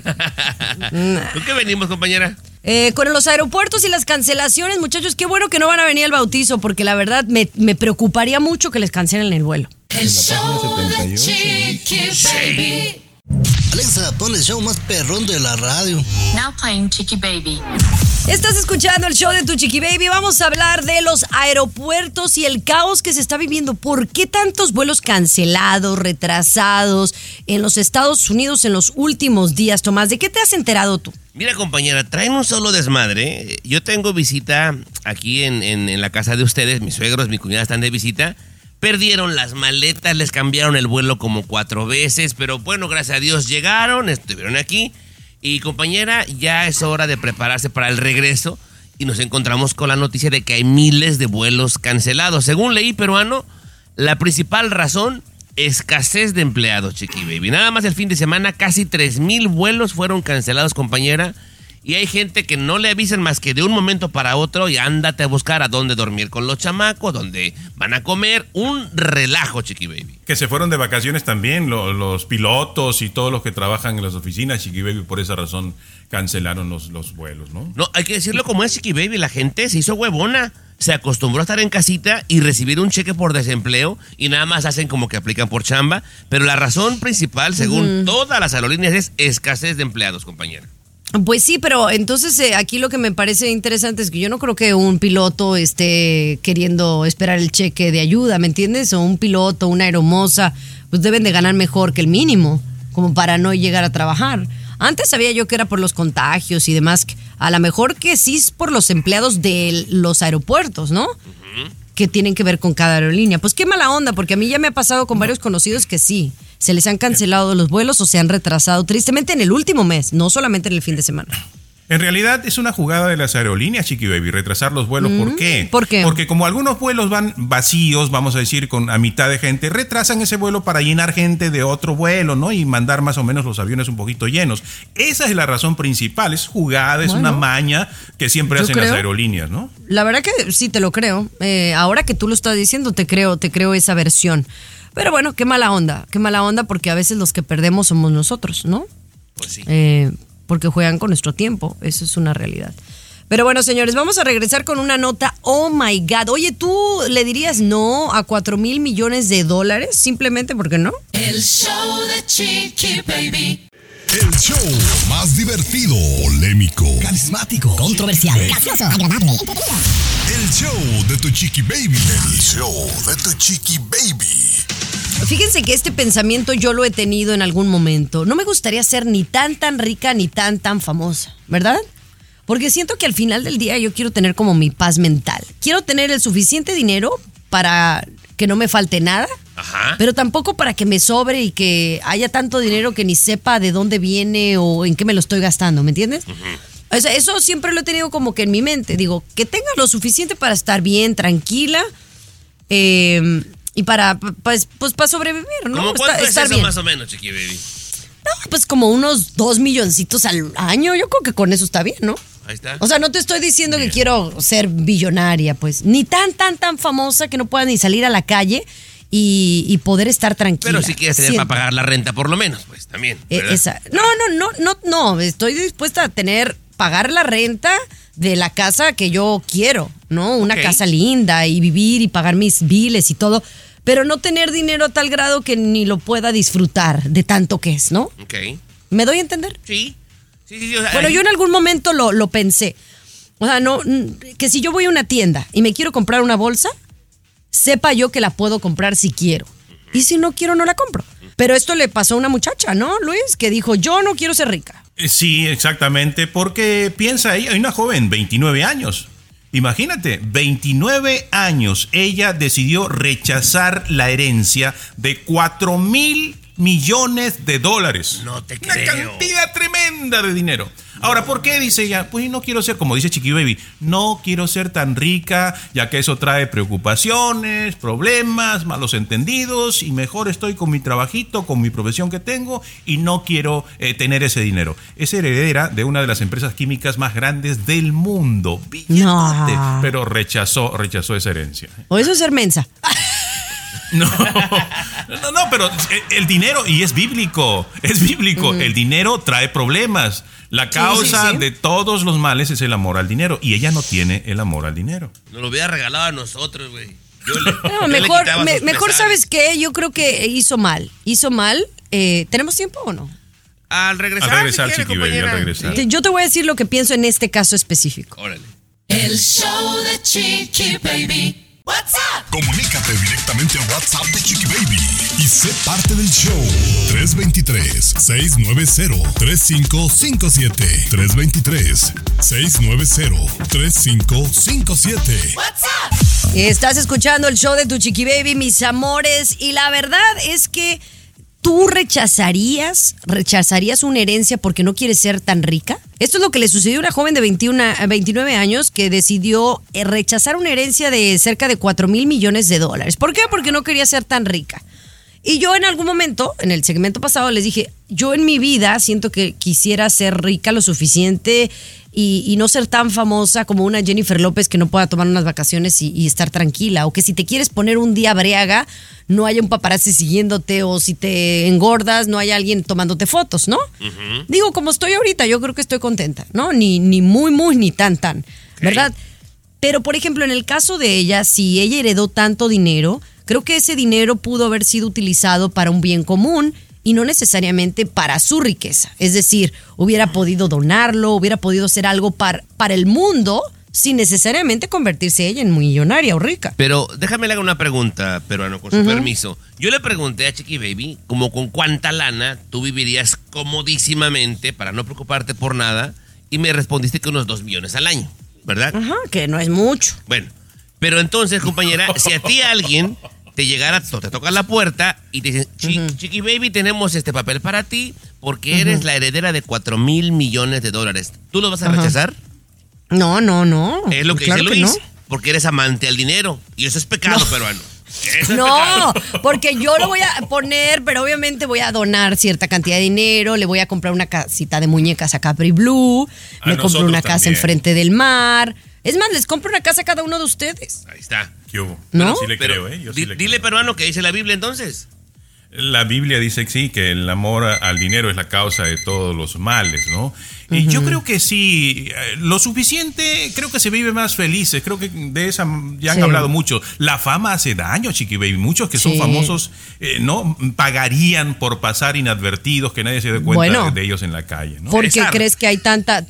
¿Con qué venimos, compañera?
Con los aeropuertos y las cancelaciones, muchachos, qué bueno que no van a venir al bautizo, porque la verdad me preocuparía mucho que les cancelen el vuelo.
El show de Chiqui Baby.
Alexa, pon el show más perrón de la radio.
Now playing Chiqui Baby.
Estás escuchando el show de tu Chiqui Baby. Vamos a hablar de los aeropuertos y el caos que se está viviendo. ¿Por qué tantos vuelos cancelados, retrasados en los Estados Unidos en los últimos días, Tomás? ¿De qué te has enterado tú?
Mira, compañera, traen un solo desmadre. Yo tengo visita aquí en la casa de ustedes. Mis suegros, mi cuñada están de visita. Perdieron las maletas, les cambiaron el vuelo como 4 veces, pero bueno, gracias a Dios llegaron, estuvieron aquí. Y compañera, ya es hora de prepararse para el regreso y nos encontramos con la noticia de que hay miles de vuelos cancelados. Según leí, peruano, la principal razón, escasez de empleados, Chiqui Baby. Nada más el fin de semana, casi 3,000 vuelos fueron cancelados, compañera. Y hay gente que no le avisan más que de un momento para otro y ándate a buscar a dónde dormir con los chamacos, dónde van a comer. Un relajo, Chiqui Baby.
Que se fueron de vacaciones también los pilotos y todos los que trabajan en las oficinas, Chiqui Baby, por esa razón cancelaron los vuelos, ¿no?
No, hay que decirlo como es, Chiqui Baby, la gente se hizo huevona. Se acostumbró a estar en casita y recibir un cheque por desempleo y nada más hacen como que aplican por chamba. Pero la razón principal, según todas las aerolíneas, es escasez de empleados, compañera.
Pues sí, pero entonces aquí lo que me parece interesante es que yo no creo que un piloto esté queriendo esperar el cheque de ayuda, ¿me entiendes? O un piloto, una aeromoza, pues deben de ganar mejor que el mínimo. como para no llegar a trabajar. Antes sabía yo que era por los contagios y demás. A lo mejor que sí es por los empleados de los aeropuertos, ¿no? Que tienen que ver con cada aerolínea. Pues qué mala onda, porque a mí ya me ha pasado con varios conocidos que sí, se les han cancelado los vuelos o se han retrasado tristemente en el último mes, no solamente en el fin de semana.
En realidad es una jugada de las aerolíneas, Chiqui Baby, retrasar los vuelos. ¿Por qué?
¿Por qué?
Porque como algunos vuelos van vacíos, vamos a decir, a mitad de gente, retrasan ese vuelo para llenar gente de otro vuelo, ¿no? Y mandar más o menos los aviones un poquito llenos. Esa es la razón principal, es jugada, es una maña que siempre hacen las aerolíneas, ¿no?
La verdad que sí te lo creo. Ahora que tú lo estás diciendo, te creo esa versión. Pero bueno, qué mala onda porque a veces los que perdemos somos nosotros, ¿no?
Pues sí.
Porque juegan con nuestro tiempo, eso es una realidad. Pero bueno, señores, vamos a regresar con una nota. Oh my God. Oye, ¿tú le dirías no a $4,000 millones simplemente porque no?
El show de Chiqui Baby.
El show más divertido, polémico,
Carismático, controversial,
gracioso, agradable,
el show de tu Chiqui Baby. El show de tu Chiqui Baby.
Fíjense que este pensamiento yo lo he tenido en algún momento. No me gustaría ser ni tan rica ni tan famosa, ¿verdad? Porque siento que al final del día yo quiero tener como mi paz mental. Quiero tener el suficiente dinero para que no me falte nada, pero tampoco para que me sobre y que haya tanto dinero que ni sepa de dónde viene o en qué me lo estoy gastando, ¿me entiendes? O sea, eso siempre lo he tenido como que en mi mente. Digo, que tenga lo suficiente para estar bien, tranquila, y para sobrevivir, ¿no?
¿Cómo cuánto
estar
es eso
bien.
más o menos, Chiqui Baby?
No, pues como unos 2 milloncitos al año. Yo creo que con eso está bien, ¿no?
Ahí está.
O sea, no te estoy diciendo que quiero ser billonaria, pues. Ni tan famosa que no pueda ni salir a la calle y poder estar tranquila.
Pero si quieres tener para pagar la renta, por lo menos, pues también.
No. Estoy dispuesta a pagar la renta de la casa que yo quiero, ¿no? Una casa linda y vivir y pagar mis biles y todo. Pero no tener dinero a tal grado que ni lo pueda disfrutar de tanto que es, ¿no?
Ok.
¿Me doy a entender?
Sí. O sea,
Bueno, yo en algún momento lo pensé. O sea, que si yo voy a una tienda y me quiero comprar una bolsa, sepa yo que la puedo comprar si quiero. Y si no quiero, no la compro. Pero esto le pasó a una muchacha, ¿no, Luis? Que dijo, yo no quiero ser rica.
Sí, exactamente, porque piensa ahí, hay una joven, 29 años. Imagínate, 29 años, ella decidió rechazar la herencia de $4,000 millones.
No te
Una
creo.
cantidad tremenda de dinero. Ahora, ¿por qué dice ella? Pues no quiero ser, como dice Chiqui Baby, no quiero ser tan rica, ya que eso trae preocupaciones, problemas, malos entendidos, y mejor estoy con mi trabajito, con mi profesión que tengo, y no quiero tener ese dinero. Es heredera de una de las empresas químicas más grandes del mundo. Billetote, pero rechazó esa herencia.
O eso es ser mensa.
No, pero el dinero, y es bíblico, el dinero trae problemas. La causa de todos los males es el amor al dinero, y ella no tiene el amor al dinero.
Nos lo hubiera regalado a nosotros, güey.
Mejor ¿sabes qué? Yo creo que hizo mal. ¿Tenemos tiempo o no?
Al regresar,
Chiqui Baby, al regresar.
Yo te voy a decir lo que pienso en este caso específico.
Órale.
El show de Chiqui Baby. What's up?
Comunícate directamente al WhatsApp de Chiqui Baby y sé parte del show. 323-690-3557. 323-690-3557.
What's up?
Estás escuchando el show de tu Chiqui Baby, mis amores, y la verdad es que ¿tú rechazarías una herencia porque no quieres ser tan rica? Esto es lo que le sucedió a una joven de 29 años que decidió rechazar una herencia de cerca de $4,000 millones. ¿Por qué? Porque no quería ser tan rica. Y yo en algún momento, en el segmento pasado, les dije, yo en mi vida siento que quisiera ser rica lo suficiente y no ser tan famosa como una Jennifer López que no pueda tomar unas vacaciones y estar tranquila. O que si te quieres poner un día briaga, no haya un paparazzi siguiéndote, o si te engordas, no haya alguien tomándote fotos, ¿no? Uh-huh. Digo, como estoy ahorita, yo creo que estoy contenta, ¿no? Ni muy, ni tan, ¿verdad? Pero, por ejemplo, en el caso de ella, si ella heredó tanto dinero, creo que ese dinero pudo haber sido utilizado para un bien común y no necesariamente para su riqueza. Es decir, hubiera podido donarlo, hubiera podido hacer algo para el mundo sin necesariamente convertirse ella en millonaria o rica.
Pero déjame le hago una pregunta, peruano, con su permiso. Yo le pregunté a Chiqui Baby, como con cuánta lana tú vivirías comodísimamente para no preocuparte por nada, y me respondiste que unos 2 millones al año, ¿verdad?
Ajá, que no es mucho.
Bueno, pero entonces, compañera, si a ti alguien te llegara, te toca la puerta y te dicen, Chiqui Baby, tenemos este papel para ti porque eres la heredera de 4,000 millones de dólares, ¿tú lo vas a rechazar?
No.
Es lo que
claro
dice
que
Luis,
no.
porque eres amante al dinero y eso es pecado, peruano. Eso es
No,
pecado.
porque yo lo voy a poner, pero obviamente voy a donar cierta cantidad de dinero, le voy a comprar una casita de muñecas a Capri Blue, me compro una casa enfrente del mar. Es más, les compro una casa a cada uno de ustedes.
Ahí está.
¿Qué hubo?
¿No?
Pero sí le creo, ¿eh? Yo sí le
Dile,
creo.
peruano, ¿qué dice la Biblia entonces?
La Biblia dice que sí, que el amor al dinero es la causa de todos los males, ¿no? Y yo creo que sí, lo suficiente, creo que se vive más felices, creo que de esa ya han hablado mucho. La fama hace daño, Chiqui Baby, muchos que son famosos no pagarían por pasar inadvertidos, que nadie se dé cuenta de ellos en la calle, ¿no?
¿Por qué crees que hay tanta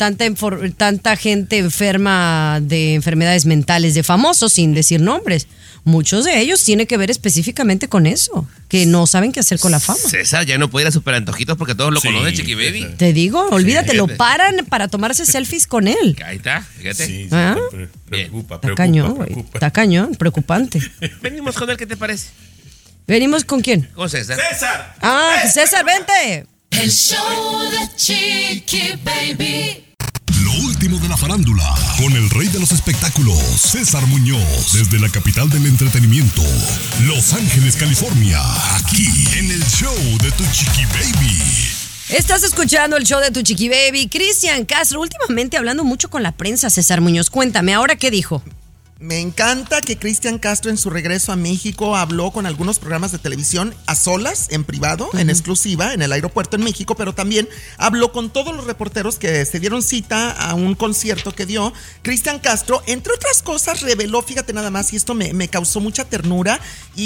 gente enferma de enfermedades mentales de famosos, sin decir nombres? Muchos de ellos tienen que ver específicamente con eso, que no saben qué hacer con la fama.
César ya no puede ir a Super Antojitos porque todos lo conocen, Chiqui Baby.
Te digo, olvídate, lo paran para tomarse selfies con él.
Ahí está, fíjate.
Sí,
¿Ah?
preocupa.
Está cañón, güey. Está cañón, preocupante.
Venimos con él, ¿qué te parece?
¿Venimos con quién?
Con César.
¡César!
Ah, César, vente.
El show de Chiqui Baby.
Lo último de la farándula, con el rey de los espectáculos, César Muñoz, desde la capital del entretenimiento, Los Ángeles, California, aquí en el show de Tu Chiqui Baby.
Estás escuchando el show de Tu Chiqui Baby. Cristian Castro, últimamente hablando mucho con la prensa, César Muñoz. Cuéntame, ¿ahora qué dijo?
Me encanta que Cristian Castro en su regreso a México habló con algunos programas de televisión a solas, en privado, en exclusiva, en el aeropuerto en México, pero también habló con todos los reporteros que se dieron cita a un concierto que dio. Cristian Castro, entre otras cosas, reveló, fíjate nada más, y esto me causó mucha ternura,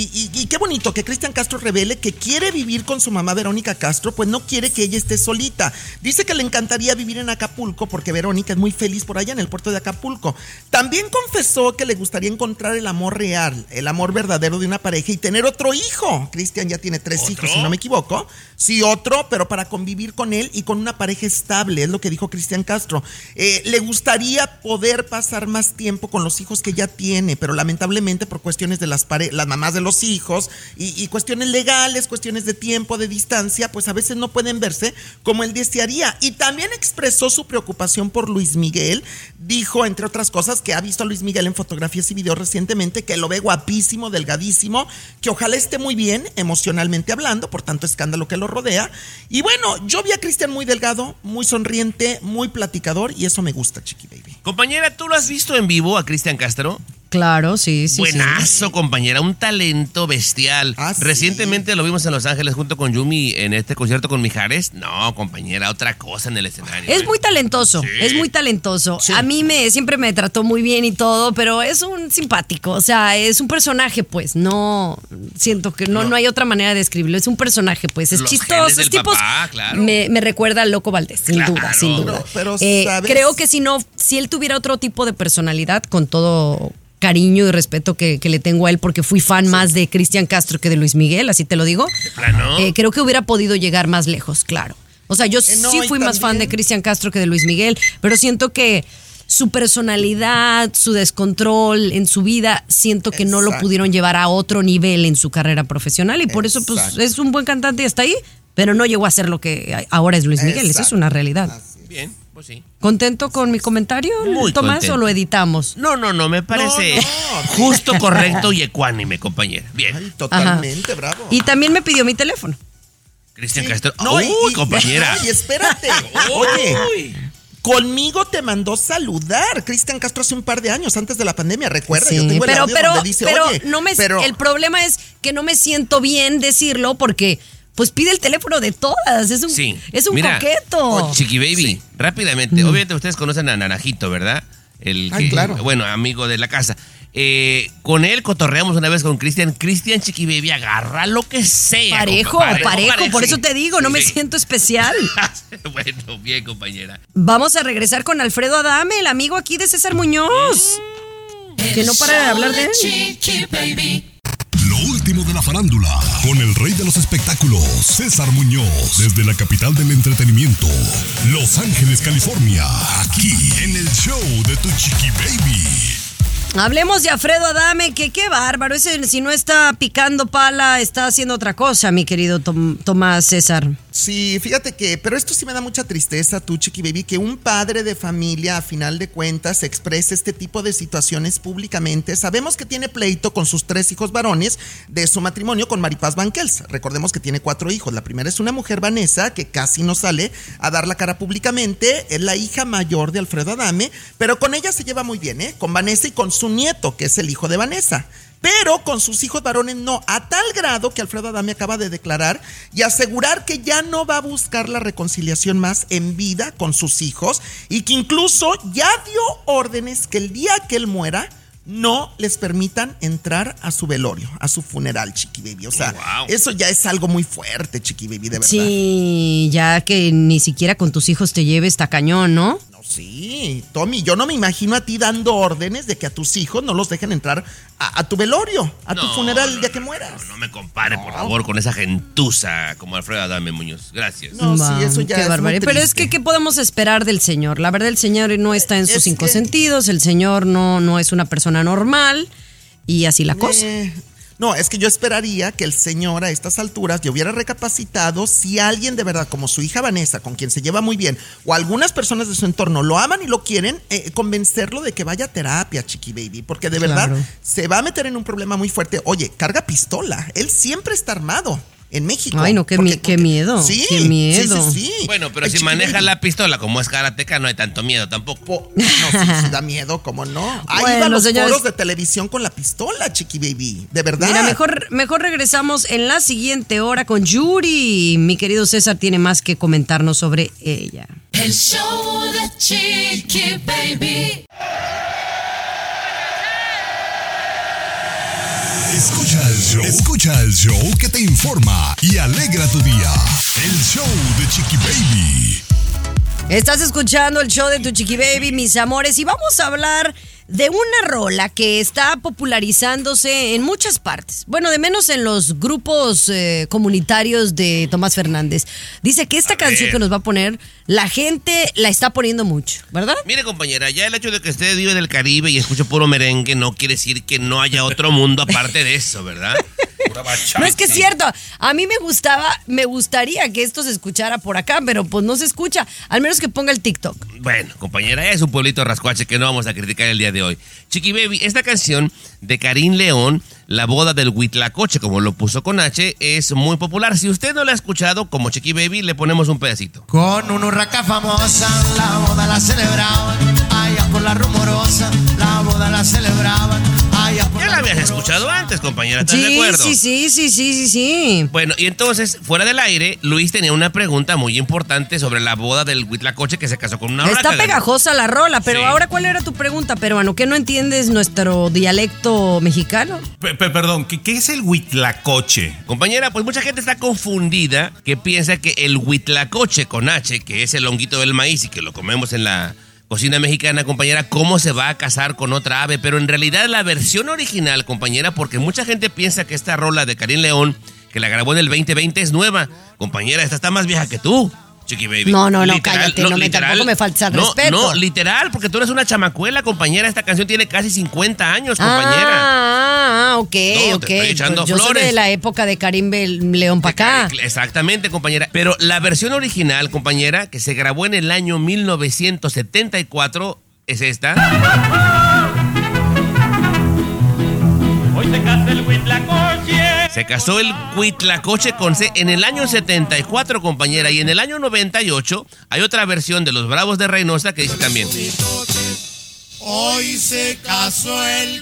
y qué bonito que Cristian Castro revele que quiere vivir con su mamá Verónica Castro, pues no quiere que ella esté solita. Dice que le encantaría vivir en Acapulco porque Verónica es muy feliz por allá en el puerto de Acapulco. También confesó que le gustaría encontrar el amor real, el amor verdadero de una pareja y tener otro hijo. Cristian ya tiene 3 hijos, si no me equivoco. Sí, otro, pero para convivir con él y con una pareja estable, es lo que dijo Cristian Castro. Le gustaría poder pasar más tiempo con los hijos que ya tiene, pero lamentablemente por cuestiones de las mamás de los hijos y cuestiones legales, cuestiones de tiempo, de distancia, pues a veces no pueden verse como él desearía. Y también expresó su preocupación por Luis Miguel. Dijo, entre otras cosas, que ha visto a Luis Miguel en fotografías y videos recientemente, que lo ve guapísimo, delgadísimo, que ojalá esté muy bien emocionalmente hablando, por tanto escándalo que lo rodea. Y bueno, yo vi a Cristian muy delgado, muy sonriente, muy platicador, y eso me gusta, Chiqui Baby.
Compañera, ¿tú lo has visto en vivo a Cristian Castro?
Claro, sí.
Buenazo, compañera, un talento bestial. Recientemente lo vimos en Los Ángeles junto con Yumi en este concierto con Mijares. No, compañera, otra cosa en el escenario.
Es muy talentoso, es muy talentoso. Sí. A mí siempre me trató muy bien y todo, pero es un simpático, o sea, es un personaje, pues. No, siento que no hay otra manera de describirlo. Es un personaje, pues, es chistoso. Es tipo,
claro.
me recuerda al Loco Valdés, sin duda.
Pero
creo que si él tuviera otro tipo de personalidad, con todo cariño y respeto que le tengo a él, porque fui fan más de Cristian Castro que de Luis Miguel, así te lo digo.
¿De plano?
Creo que hubiera podido llegar más lejos, claro. O sea, yo sí fui más fan de Cristian Castro que de Luis Miguel, pero siento que su personalidad, su descontrol en su vida, siento que no lo pudieron llevar a otro nivel en su carrera profesional, y por eso pues es un buen cantante y hasta ahí, pero no llegó a ser lo que ahora es Luis Miguel. Esa es una realidad.
Bien, pues sí.
¿Contento con mi comentario,
Muy
Tomás,
contento.
o lo editamos?
No, me parece justo, correcto y ecuánime, compañera. Bien.
Ay, totalmente, bravo.
Y también me pidió mi teléfono.
Cristian Castro.
No,
compañera.
Y espérate. Oye, conmigo te mandó saludar Cristian Castro hace un par de años, antes de la pandemia, recuerda.
Sí,
yo tengo el audio donde dice, oye,
el problema es que no me siento bien decirlo porque pues pide el teléfono de todas. Es un
Mira,
coqueto.
Chiqui Baby, rápidamente. Obviamente ustedes conocen a Naranjito, ¿verdad? Claro. Bueno, amigo de la casa. Con él cotorreamos una vez con Cristian. Cristian, Chiqui Baby, agarra lo que sea.
Parejo. Por eso te digo, no me siento especial.
Bueno, bien, compañera.
Vamos a regresar con Alfredo Adame, el amigo aquí de César Muñoz. Que no para de hablar de él.
Chiqui Baby.
Lo último de la farándula, con el rey de los espectáculos, César Muñoz, desde la capital del entretenimiento, Los Ángeles, California, aquí en el show de Tu Chiqui Baby.
Hablemos de Alfredo Adame, que qué bárbaro. Ese, si no está picando pala, está haciendo otra cosa, mi querido Tomás César.
Sí, fíjate que, pero esto sí me da mucha tristeza, tú, Chiqui Baby, que un padre de familia, a final de cuentas, exprese este tipo de situaciones públicamente. Sabemos que tiene pleito con sus 3 hijos varones de su matrimonio con Maripaz Banquels. Recordemos que tiene 4 hijos. La primera es una mujer, Vanessa, que casi no sale a dar la cara públicamente. Es la hija mayor de Alfredo Adame, pero con ella se lleva muy bien, con Vanessa y con su nieto, que es el hijo de Vanessa. Pero con sus hijos varones no, a tal grado que Alfredo Adame acaba de declarar y asegurar que ya no va a buscar la reconciliación más en vida con sus hijos y que incluso ya dio órdenes que el día que él muera no les permitan entrar a su velorio, a su funeral, Chiqui Baby. O sea, Eso ya es algo muy fuerte, Chiqui Baby, de verdad.
Sí, ya que ni siquiera con tus hijos te lleves, está cañón, ¿no?
Sí, Tommy, yo no me imagino a ti dando órdenes de que a tus hijos no los dejen entrar a tu velorio, a tu funeral el día que mueras.
No me compare, por favor, con esa gentuza como Alfredo Adame Muñoz. Gracias.
No, sí, eso ya es muy triste.
Pero es que, ¿qué podemos esperar del Señor? La verdad, el Señor no está en sus 5 sentidos, el Señor no es una persona normal y así la cosa.
No, es que yo esperaría que el señor a estas alturas ya hubiera recapacitado si alguien de verdad, como su hija Vanessa, con quien se lleva muy bien, o algunas personas de su entorno lo aman y lo quieren, convencerlo de que vaya a terapia, Chiqui Baby, porque de verdad se va a meter en un problema muy fuerte. Oye, carga pistola, él siempre está armado. En México.
Ay, no, qué miedo.
Sí,
qué miedo.
Sí.
Bueno, pero si maneja la pistola como es karateca, no hay tanto miedo tampoco.
No, sí da miedo, ¿cómo no? Ahí van los foros de televisión con la pistola, Chiqui Baby. De verdad.
Mira, mejor regresamos en la siguiente hora con Yuri. Mi querido César tiene más que comentarnos sobre ella.
El show de Chiqui Baby.
Escucha el show que te informa y alegra tu día. El show de Chiqui Baby.
Estás escuchando el show de Tu Chiqui Baby, mis amores, y vamos a hablar de una rola que está popularizándose en muchas partes. Bueno, de menos en los grupos comunitarios de Tomás Fernández. Dice que esta canción que nos va a poner, la gente la está poniendo mucho, ¿verdad?
Mire, compañera, ya el hecho de que usted vive en el Caribe y escuche puro merengue no quiere decir que no haya otro mundo aparte de eso, ¿verdad?
No, es que es cierto. A mí me gustaría que esto se escuchara por acá, pero pues no se escucha. Al menos que ponga el TikTok.
Bueno, compañera, es un pueblito rascuache que no vamos a criticar el día de hoy. Chiqui Baby, esta canción de Karin León, La boda del Huitlacoche, como lo puso con H, es muy popular. Si usted no la ha escuchado, como Chiqui Baby, le ponemos un pedacito.
Con una urraca famosa, la boda la celebraban, allá por la rumorosa, la boda la celebraban.
Ya la habías escuchado antes, compañera, ¿estás de acuerdo?
Sí.
Bueno, y entonces, fuera del aire, Luis tenía una pregunta muy importante sobre la boda del Huitlacoche que se casó con una urraca.
Está pegajosa la rola, pero ahora, ¿cuál era tu pregunta, peruano? ¿Qué no entiendes nuestro dialecto mexicano?
Perdón, ¿qué es el Huitlacoche?
Compañera, pues mucha gente está confundida que piensa que el Huitlacoche con H, que es el honguito del maíz y que lo comemos en la cocina mexicana, compañera, cómo se va a casar con otra ave, pero en realidad la versión original, compañera, porque mucha gente piensa que esta rola de Karin León, que la grabó en el 2020, es nueva. Compañera, esta está más vieja que tú, Chiqui Baby.
No, cállate, tampoco me faltes al respeto.
No, literal, porque tú eres una chamacuela, compañera. Esta canción tiene casi 50 años, compañera.
Ok.
Te estoy echando
yo
flores.
soy de la época de Karim León para acá.
Exactamente, compañera. Pero la versión original, compañera, que se grabó en el año 1974, es esta.
Hoy se casa el Huitlacoche.
Se casó el Huitlacoche con C en el año 74, compañera. Y en el año 98 hay otra versión de Los Bravos de Reynosa que dice también:
hoy se casó el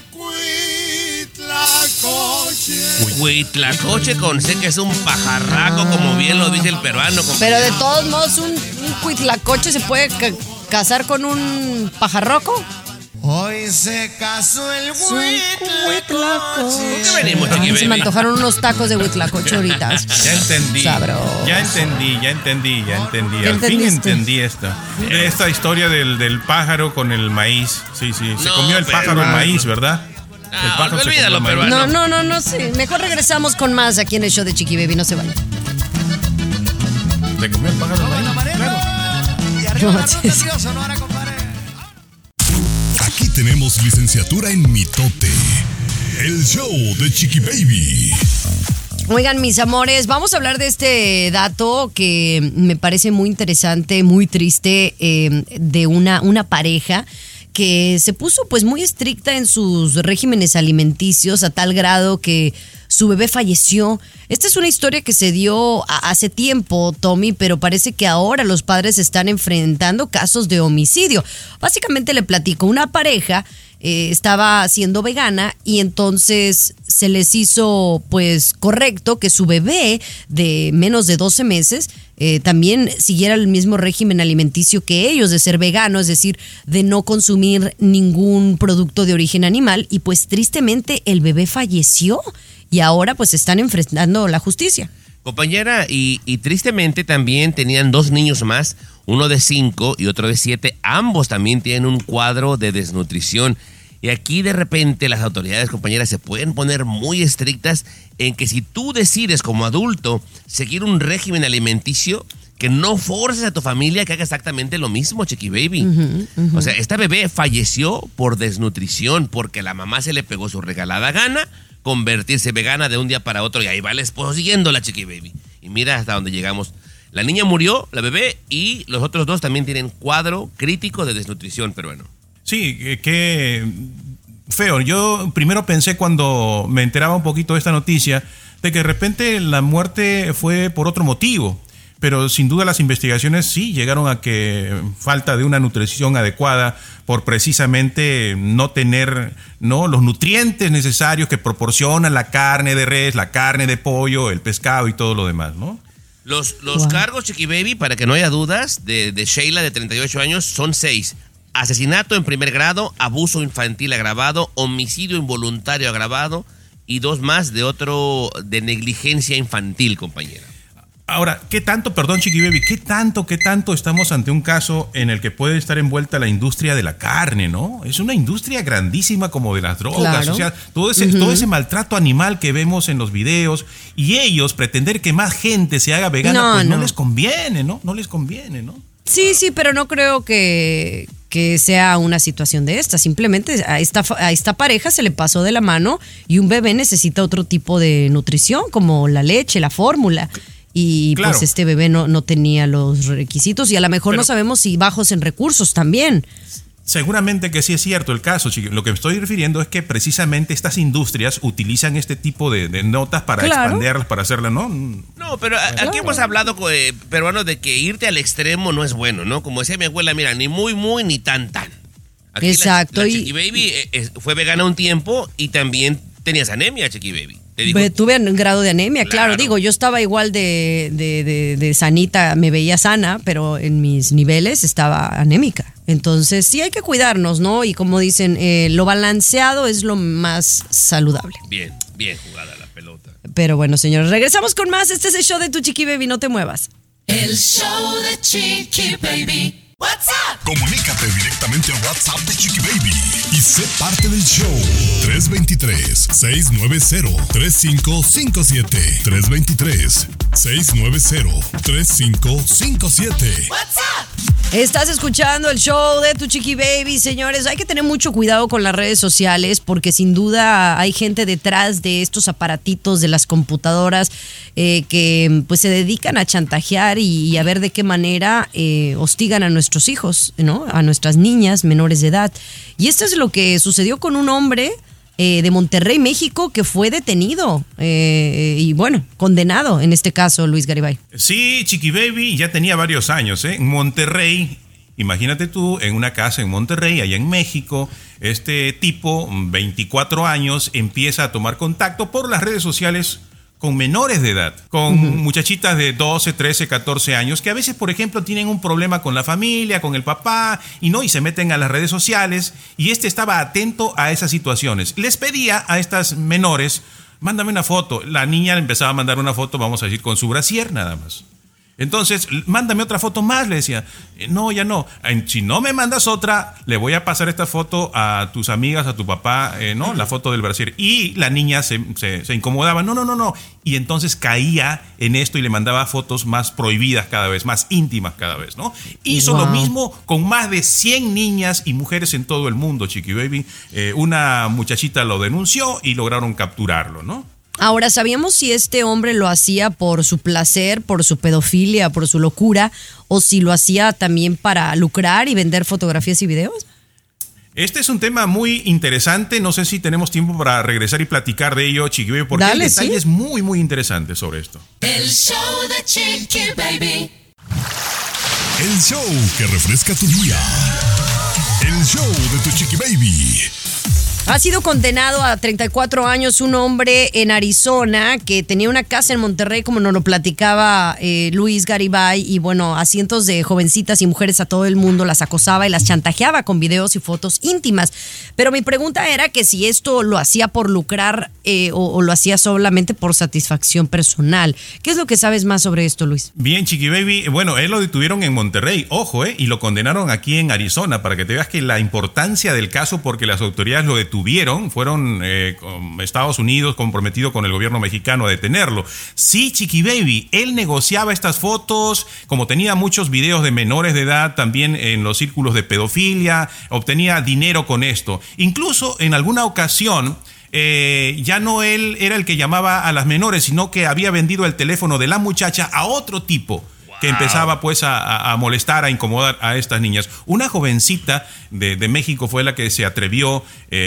Huitlacoche.
Huitlacoche con C, que es un pajarraco, como bien lo dice el peruano, compañera.
Pero de todos modos, ¿un Huitlacoche se puede casar con un pajarroco?
Hoy Hoy se casó el huitlacoche.
¿Qué venimos, Chiqui Baby?
Se me antojaron unos tacos de huitlacoche ahorita.
Ya entendí.
Sabroso.
Ya entendí. Al fin
entendiste?
entendí esta historia del pájaro con el maíz. Sí. Se
No,
comió el pájaro el
pero-
maíz, ¿verdad? El pájaro se
olvídalo,
comió el maíz.
peruano.
No, sí. Mejor regresamos con más aquí en el show de Chiqui Baby. No se vayan.
¿Se comió el pájaro el maíz? Claro.
Y arriba la
No, sí.
ronda trío sonora, compadre.
Aquí tenemos licenciatura en mitote. El show de Chiqui Baby.
Oigan, mis amores, vamos a hablar de este dato que me parece muy interesante, muy triste, de una pareja que se puso pues muy estricta en sus regímenes alimenticios a tal grado que su bebé falleció. Esta es una historia que se dio hace tiempo, Tommy, pero parece que ahora los padres están enfrentando casos de homicidio. Básicamente le platico, una pareja estaba siendo vegana y entonces se les hizo pues correcto que su bebé de menos de 12 meses también siguiera el mismo régimen alimenticio que ellos, de ser vegano, es decir, de no consumir ningún producto de origen animal, y pues tristemente el bebé falleció y ahora pues están enfrentando la justicia.
Compañera, y tristemente también tenían 2 niños más, uno de 5 y otro de 7. Ambos también tienen un cuadro de desnutrición. Y aquí de repente las autoridades, compañeras, se pueden poner muy estrictas en que si tú decides como adulto seguir un régimen alimenticio, que no forces a tu familia que haga exactamente lo mismo, Chiqui Baby. O sea, esta bebé falleció por desnutrición, porque la mamá se le pegó su regalada gana convertirse vegana de un día para otro, y ahí va el esposo siguiéndola, Chiqui Baby. Y mira hasta dónde llegamos. La niña murió, la bebé, y los otros 2 también tienen cuadro crítico de desnutrición peruano.
Sí, qué feo. Yo primero pensé cuando me enteraba un poquito de esta noticia de que de repente la muerte fue por otro motivo. Pero sin duda las investigaciones sí llegaron a que falta de una nutrición adecuada por precisamente no tener los nutrientes necesarios que proporcionan la carne de res, la carne de pollo, el pescado y todo lo demás, ¿no?
Los cargos, Chiqui Baby, para que no haya dudas, de Sheila, de 38 años, son 6. Asesinato en primer grado, abuso infantil agravado, homicidio involuntario agravado y 2 más de negligencia infantil, compañera.
Ahora, ¿qué tanto, perdón, Chiqui Baby, qué tanto estamos ante un caso en el que puede estar envuelta la industria de la carne, ¿no? Es una industria grandísima como de las drogas,
Claro.
O sea, todo ese maltrato animal que vemos en los videos, y ellos pretender que más gente se haga vegana, no les conviene, ¿no? No les conviene, ¿no?
Sí, pero no creo que sea una situación de esta. Simplemente a esta pareja se le pasó de la mano y un bebé necesita otro tipo de nutrición, como la leche, la fórmula. Y
claro,
pues este bebé no tenía los requisitos, y a lo mejor no sabemos si bajos en recursos también.
Seguramente que sí es cierto el caso, Chiqui. Lo que me estoy refiriendo es que precisamente estas industrias utilizan este tipo de notas para expandirlas, para hacerlas, ¿no?
No, pero aquí hemos hablado, peruanos, de que irte al extremo no es bueno, ¿no? Como decía mi abuela, mira, ni muy, muy, ni tan. Aquí
exacto.
La Chiqui Baby fue vegana un tiempo y también tenías anemia, Chiqui Baby.
Tuve un grado de anemia, claro. Digo, yo estaba igual de sanita, me veía sana, pero en mis niveles estaba anémica. Entonces sí hay que cuidarnos, ¿no? Y como dicen, lo balanceado es lo más saludable.
Bien jugada la pelota.
Pero bueno, señores, regresamos con más. Este es el show de Tu Chiqui Baby, no te muevas.
El show de Chiqui Baby. What's up?
Comunícate directamente al WhatsApp de Chiqui Baby y sé parte del show. 323-690-3557. 323-690-3557.
What's up?
Estás escuchando el show de Tu Chiqui Baby, señores. Hay que tener mucho cuidado con las redes sociales, porque sin duda hay gente detrás de estos aparatitos de las computadoras que pues se dedican a chantajear y a ver de qué manera hostigan a nuestros hijos, ¿no? A nuestras niñas menores de edad. Y esto es lo que sucedió con un hombre de Monterrey, México, que fue detenido y bueno, condenado en este caso, Luis Garibay.
Sí, Chiqui Baby ya tenía varios años, ¿eh? En Monterrey, imagínate tú, en una casa en Monterrey, allá en México, este tipo, 24 años, empieza a tomar contacto por las redes sociales con menores de edad, con muchachitas de 12, 13, 14 años, que a veces, por ejemplo, tienen un problema con la familia, con el papá, y se meten a las redes sociales, y estaba atento a esas situaciones. Les pedía a estas menores, mándame una foto. La niña le empezaba a mandar una foto, vamos a decir, con su brasier nada más. Entonces, mándame otra foto más, le decía. No, ya no. Si no me mandas otra, le voy a pasar esta foto a tus amigas, a tu papá, ¿no? La foto del brasier. Y la niña se incomodaba. No. Y entonces caía en esto y le mandaba fotos más prohibidas cada vez, más íntimas cada vez, ¿no? Hizo lo mismo con más de 100 niñas y mujeres en todo el mundo, Chiqui Baby. Una muchachita lo denunció y lograron capturarlo, ¿no?
Ahora, ¿sabíamos si este hombre lo hacía por su placer, por su pedofilia, por su locura, o si lo hacía también para lucrar y vender fotografías y videos?
Este es un tema muy interesante. No sé si tenemos tiempo para regresar y platicar de ello, Chiqui Baby, porque hay detalles muy, muy interesantes sobre esto.
El show de Chiqui Baby.
El show que refresca tu día. El show de tu Chiqui Baby.
Ha sido condenado a 34 años un hombre en Arizona que tenía una casa en Monterrey, como nos lo platicaba Luis Garibay, y bueno, a cientos de jovencitas y mujeres a todo el mundo las acosaba y las chantajeaba con videos y fotos íntimas. Pero mi pregunta era que si esto lo hacía por lucrar o lo hacía solamente por satisfacción personal. ¿Qué es lo que sabes más sobre esto, Luis?
Bien, Chiqui Baby. Bueno, él lo detuvieron en Monterrey, ojo, y lo condenaron aquí en Arizona, para que te veas que la importancia del caso, porque las autoridades lo detuvieron. Fueron Estados Unidos comprometido con el gobierno mexicano a detenerlo. Sí, Chiqui Baby, él negociaba estas fotos, como tenía muchos videos de menores de edad, también en los círculos de pedofilia, obtenía dinero con esto. Incluso en alguna ocasión, ya no él era el que llamaba a las menores, sino que había vendido el teléfono de la muchacha a otro tipo, que empezaba pues a molestar, a incomodar a estas niñas. Una jovencita de México fue la que se atrevió,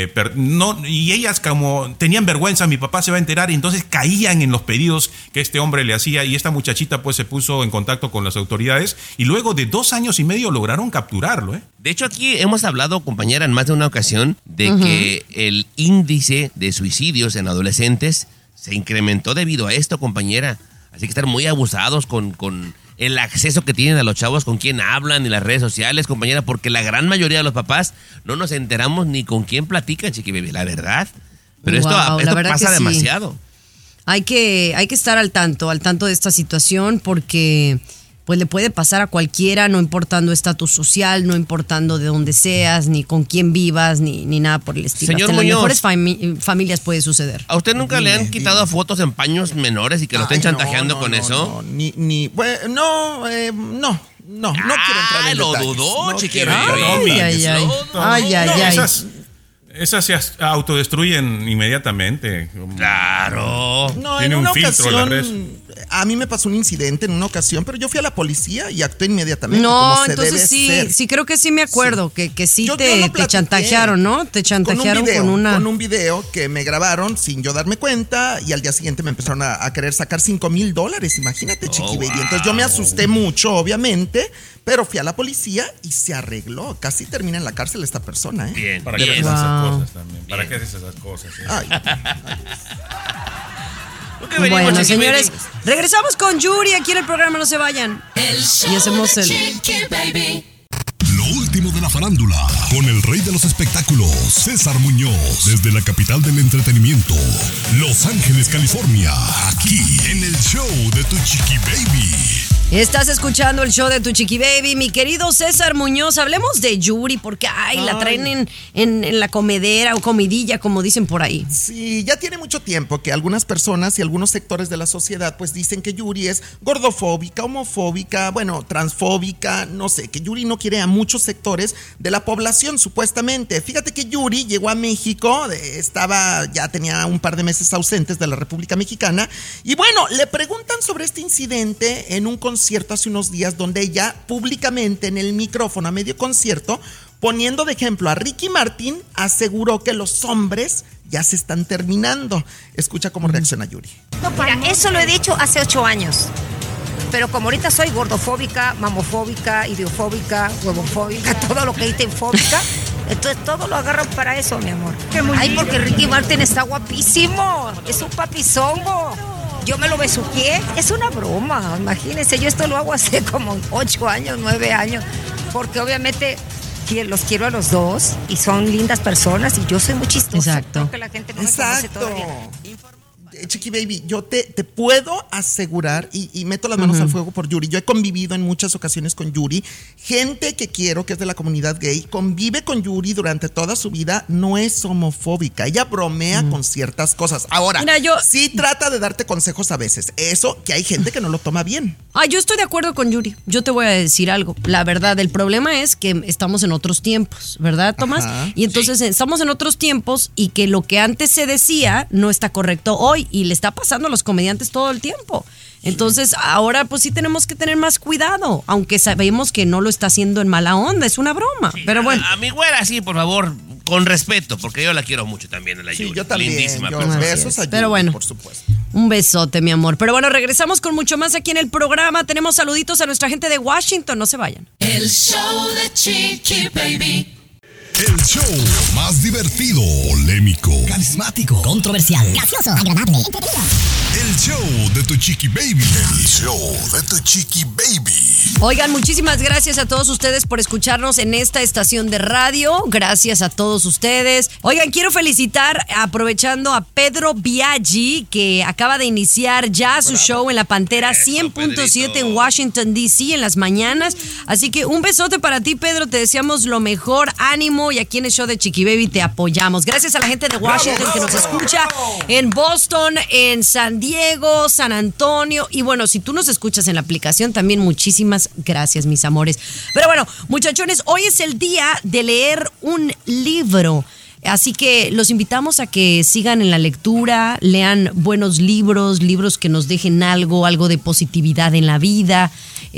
y ellas como tenían vergüenza, mi papá se va a enterar, y entonces caían en los pedidos que este hombre le hacía, y esta muchachita pues se puso en contacto con las autoridades, y luego de 2 años y medio lograron capturarlo.
De hecho, aquí hemos hablado, compañera, en más de una ocasión, de que el índice de suicidios en adolescentes se incrementó debido a esto, compañera. Así que estar muy abusados con el acceso que tienen a los chavos, con quién hablan y las redes sociales, compañera, porque la gran mayoría de los papás no nos enteramos ni con quién platican, Chiqui Baby, la verdad. Pero esto pasa demasiado.
Hay que estar al tanto de esta situación, porque pues le puede pasar a cualquiera, no importando estatus social, no importando de dónde seas, ni con quién vivas, ni nada por el estilo.
Señor
Hasta en
Muñoz,
las mejores familias puede suceder.
¿A usted nunca le han quitado fotos en paños menores y que lo estén chantajeando con eso?
No quiero entrar en
lo
detalles.
dudó, Chiqui
Ay.
Esas se autodestruyen inmediatamente.
Claro.
No,
tiene
en una
un filtro
ocasión, a mí me pasó un incidente en una ocasión, pero yo fui a la policía y actué inmediatamente.
No,
como se
entonces
debe ser.
sí creo que sí me acuerdo, que sí
Yo
te
lo platiqué.
chantajearon, ¿no? Te chantajearon
con un video que me grabaron sin yo darme cuenta, y al día siguiente me empezaron a querer sacar $5,000. Imagínate, Chiqui Baby. Entonces yo me asusté mucho, obviamente, pero fui a la policía y se arregló. Casi termina en la cárcel esta persona, ¿eh?
Bien,
¿Para qué haces esas cosas también? ¿Para qué haces esas cosas?
Bueno, señores, regresamos con Yuri aquí en el programa, no se vayan. Y hacemos el...
Lo último de la farándula, con el rey de los espectáculos, César Muñoz, desde la capital del entretenimiento, Los Ángeles, California, aquí en el show de tu Chiqui Baby.
Estás escuchando el show de tu Chiqui Baby, mi querido César Muñoz. Hablemos de Yuri, porque la traen en la comedera o comidilla, como dicen por ahí.
Sí, ya tiene mucho tiempo que algunas personas y algunos sectores de la sociedad pues dicen que Yuri es gordofóbica, homofóbica, bueno, transfóbica, no sé, que Yuri no quiere a muchos sectores de la población, supuestamente. Fíjate que Yuri llegó a México, ya tenía un par de meses ausentes de la República Mexicana, y bueno, le preguntan sobre este incidente en un concierto hace unos días, donde ella públicamente en el micrófono a medio concierto, poniendo de ejemplo a Ricky Martin, aseguró que los hombres ya se están terminando. Escucha cómo reacciona Yuri.
Mira, eso lo he dicho hace 8 años. Pero como ahorita soy gordofóbica, mamofóbica, idiofóbica, huevofóbica, todo lo que dicen fóbica, entonces todo lo agarran para eso, mi amor. Ay, porque Ricky Martin está guapísimo, es un papizongo. yo me lo besuqué. Es una broma, imagínense. Yo esto lo hago hace como 8 años, 9 años, porque obviamente los quiero a los dos y son lindas personas y yo soy muy chistosa.
Exacto.
Creo que la gente no me conoce todavía.
Chiqui Baby, yo te puedo asegurar y meto las manos al fuego por Yuri. Yo he convivido en muchas ocasiones con Yuri. Gente que quiero, que es de la comunidad gay, convive con Yuri durante toda su vida, no es homofóbica. Ella bromea con ciertas cosas. Ahora,
mira,
sí trata de darte consejos a veces. Eso, que hay gente que no lo toma bien.
Yo estoy de acuerdo con Yuri. Yo te voy a decir algo. La verdad, el problema es que estamos en otros tiempos, ¿verdad, Tomás?
Ajá.
Y entonces estamos en otros tiempos y que lo que antes se decía no está correcto hoy. Y le está pasando a los comediantes todo el tiempo. Entonces, ahora pues sí tenemos que tener más cuidado, aunque sabemos que no lo está haciendo en mala onda, es una broma. Sí, pero bueno.
A mi güera, sí, por favor, con respeto, porque yo la quiero mucho también, la Yuri.
Sí, yo también.
Lindísima
Besos a Yuri,
pero bueno,
por supuesto.
Un besote, mi amor. Pero bueno, regresamos con mucho más aquí en el programa. Tenemos saluditos a nuestra gente de Washington, no se vayan.
El show de Chiqui Baby.
El show más divertido, polémico,
carismático, controversial,
gracioso, agradable, entretenido. El show de tu Chiqui Baby. El show de tu Chiqui Baby.
Oigan, muchísimas gracias a todos ustedes por escucharnos en esta estación de radio. Gracias a todos ustedes. Oigan, quiero felicitar, aprovechando a Pedro Biaggi, que acaba de iniciar ya su show en La Pantera 100.7 en Washington, D.C. en las mañanas. Así que un besote para ti, Pedro. Te deseamos lo mejor, ánimo. Y aquí en el show de Chiqui Baby te apoyamos. Gracias a la gente de Washington que nos escucha en Boston, en San Diego, San Antonio. Y bueno, si tú nos escuchas en la aplicación, también muchísimas gracias, mis amores. Pero bueno, muchachones, hoy es el día de leer un libro. Así que los invitamos a que sigan en la lectura, lean buenos libros, libros que nos dejen algo de positividad en la vida.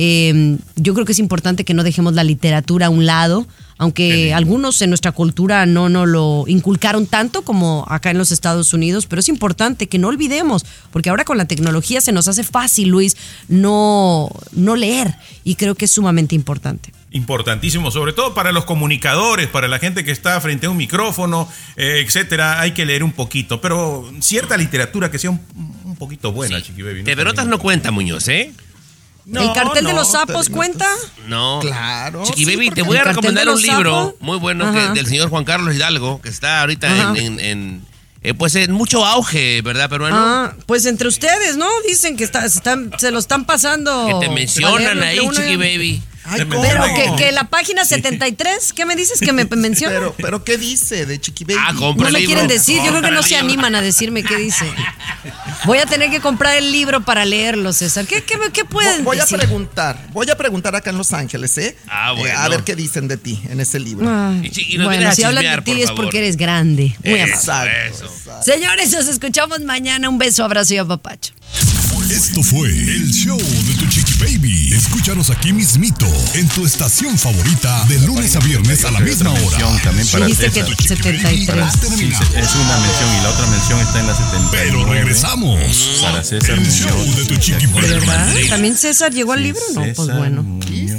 Yo creo que es importante que no dejemos la literatura a un lado, aunque algunos en nuestra cultura no lo inculcaron tanto como acá en los Estados Unidos, pero es importante que no olvidemos, porque ahora con la tecnología se nos hace fácil, Luis, no leer, y creo que es sumamente importante.
Importantísimo, sobre todo para los comunicadores, para la gente que está frente a un micrófono, etcétera. Hay que leer un poquito, pero cierta literatura que sea un poquito buena, sí. Chiqui Baby.
Teberotas no cuenta, Muñoz, ¿eh?
No, ¿el cartel de los sapos cuenta?
No.
Claro.
Chiqui Baby, te voy a recomendar un libro muy bueno del señor Juan Carlos Hidalgo, que está ahorita en mucho auge, ¿verdad, peruano?
Pues entre ustedes, ¿no? Dicen que se lo están pasando.
Que te mencionan ahí, Chiqui Baby.
Ay,
pero que la página 73, ¿qué me dices que me menciona?
Pero ¿qué dice de Chiqui Baby?
Compra
no me
libro.
Quieren decir, yo creo que no se animan a decirme qué dice. Voy a tener que comprar el libro para leerlo, César. ¿Qué pueden decir?
Voy a preguntar acá en Los Ángeles, ¿eh?
Bueno.
A ver qué dicen de ti en ese libro.
Bueno, si hablan de ti es porque eres grande. Muy amable.
Exacto.
Señores, nos escuchamos mañana. Un beso, abrazo y apapacho.
Esto fue el show de tu Chiqui Baby. Escúchanos aquí mismito, en tu estación favorita, de lunes a viernes a la misma hora.
También para
dijiste
César.
que 73.
Sí, es una mención y la otra mención está en la 79.
Pero regresamos.
Para César
el show
Muñoz.
de tu Chiqui Baby.
¿De verdad? ¿También César llegó al libro? No, pues bueno.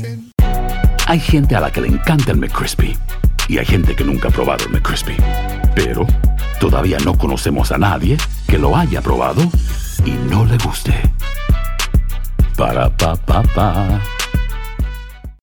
Hay gente a la que le encanta el McCrispy y hay gente que nunca ha probado el McCrispy. Pero todavía no conocemos a nadie que lo haya probado y no le guste. Para pa pa pa.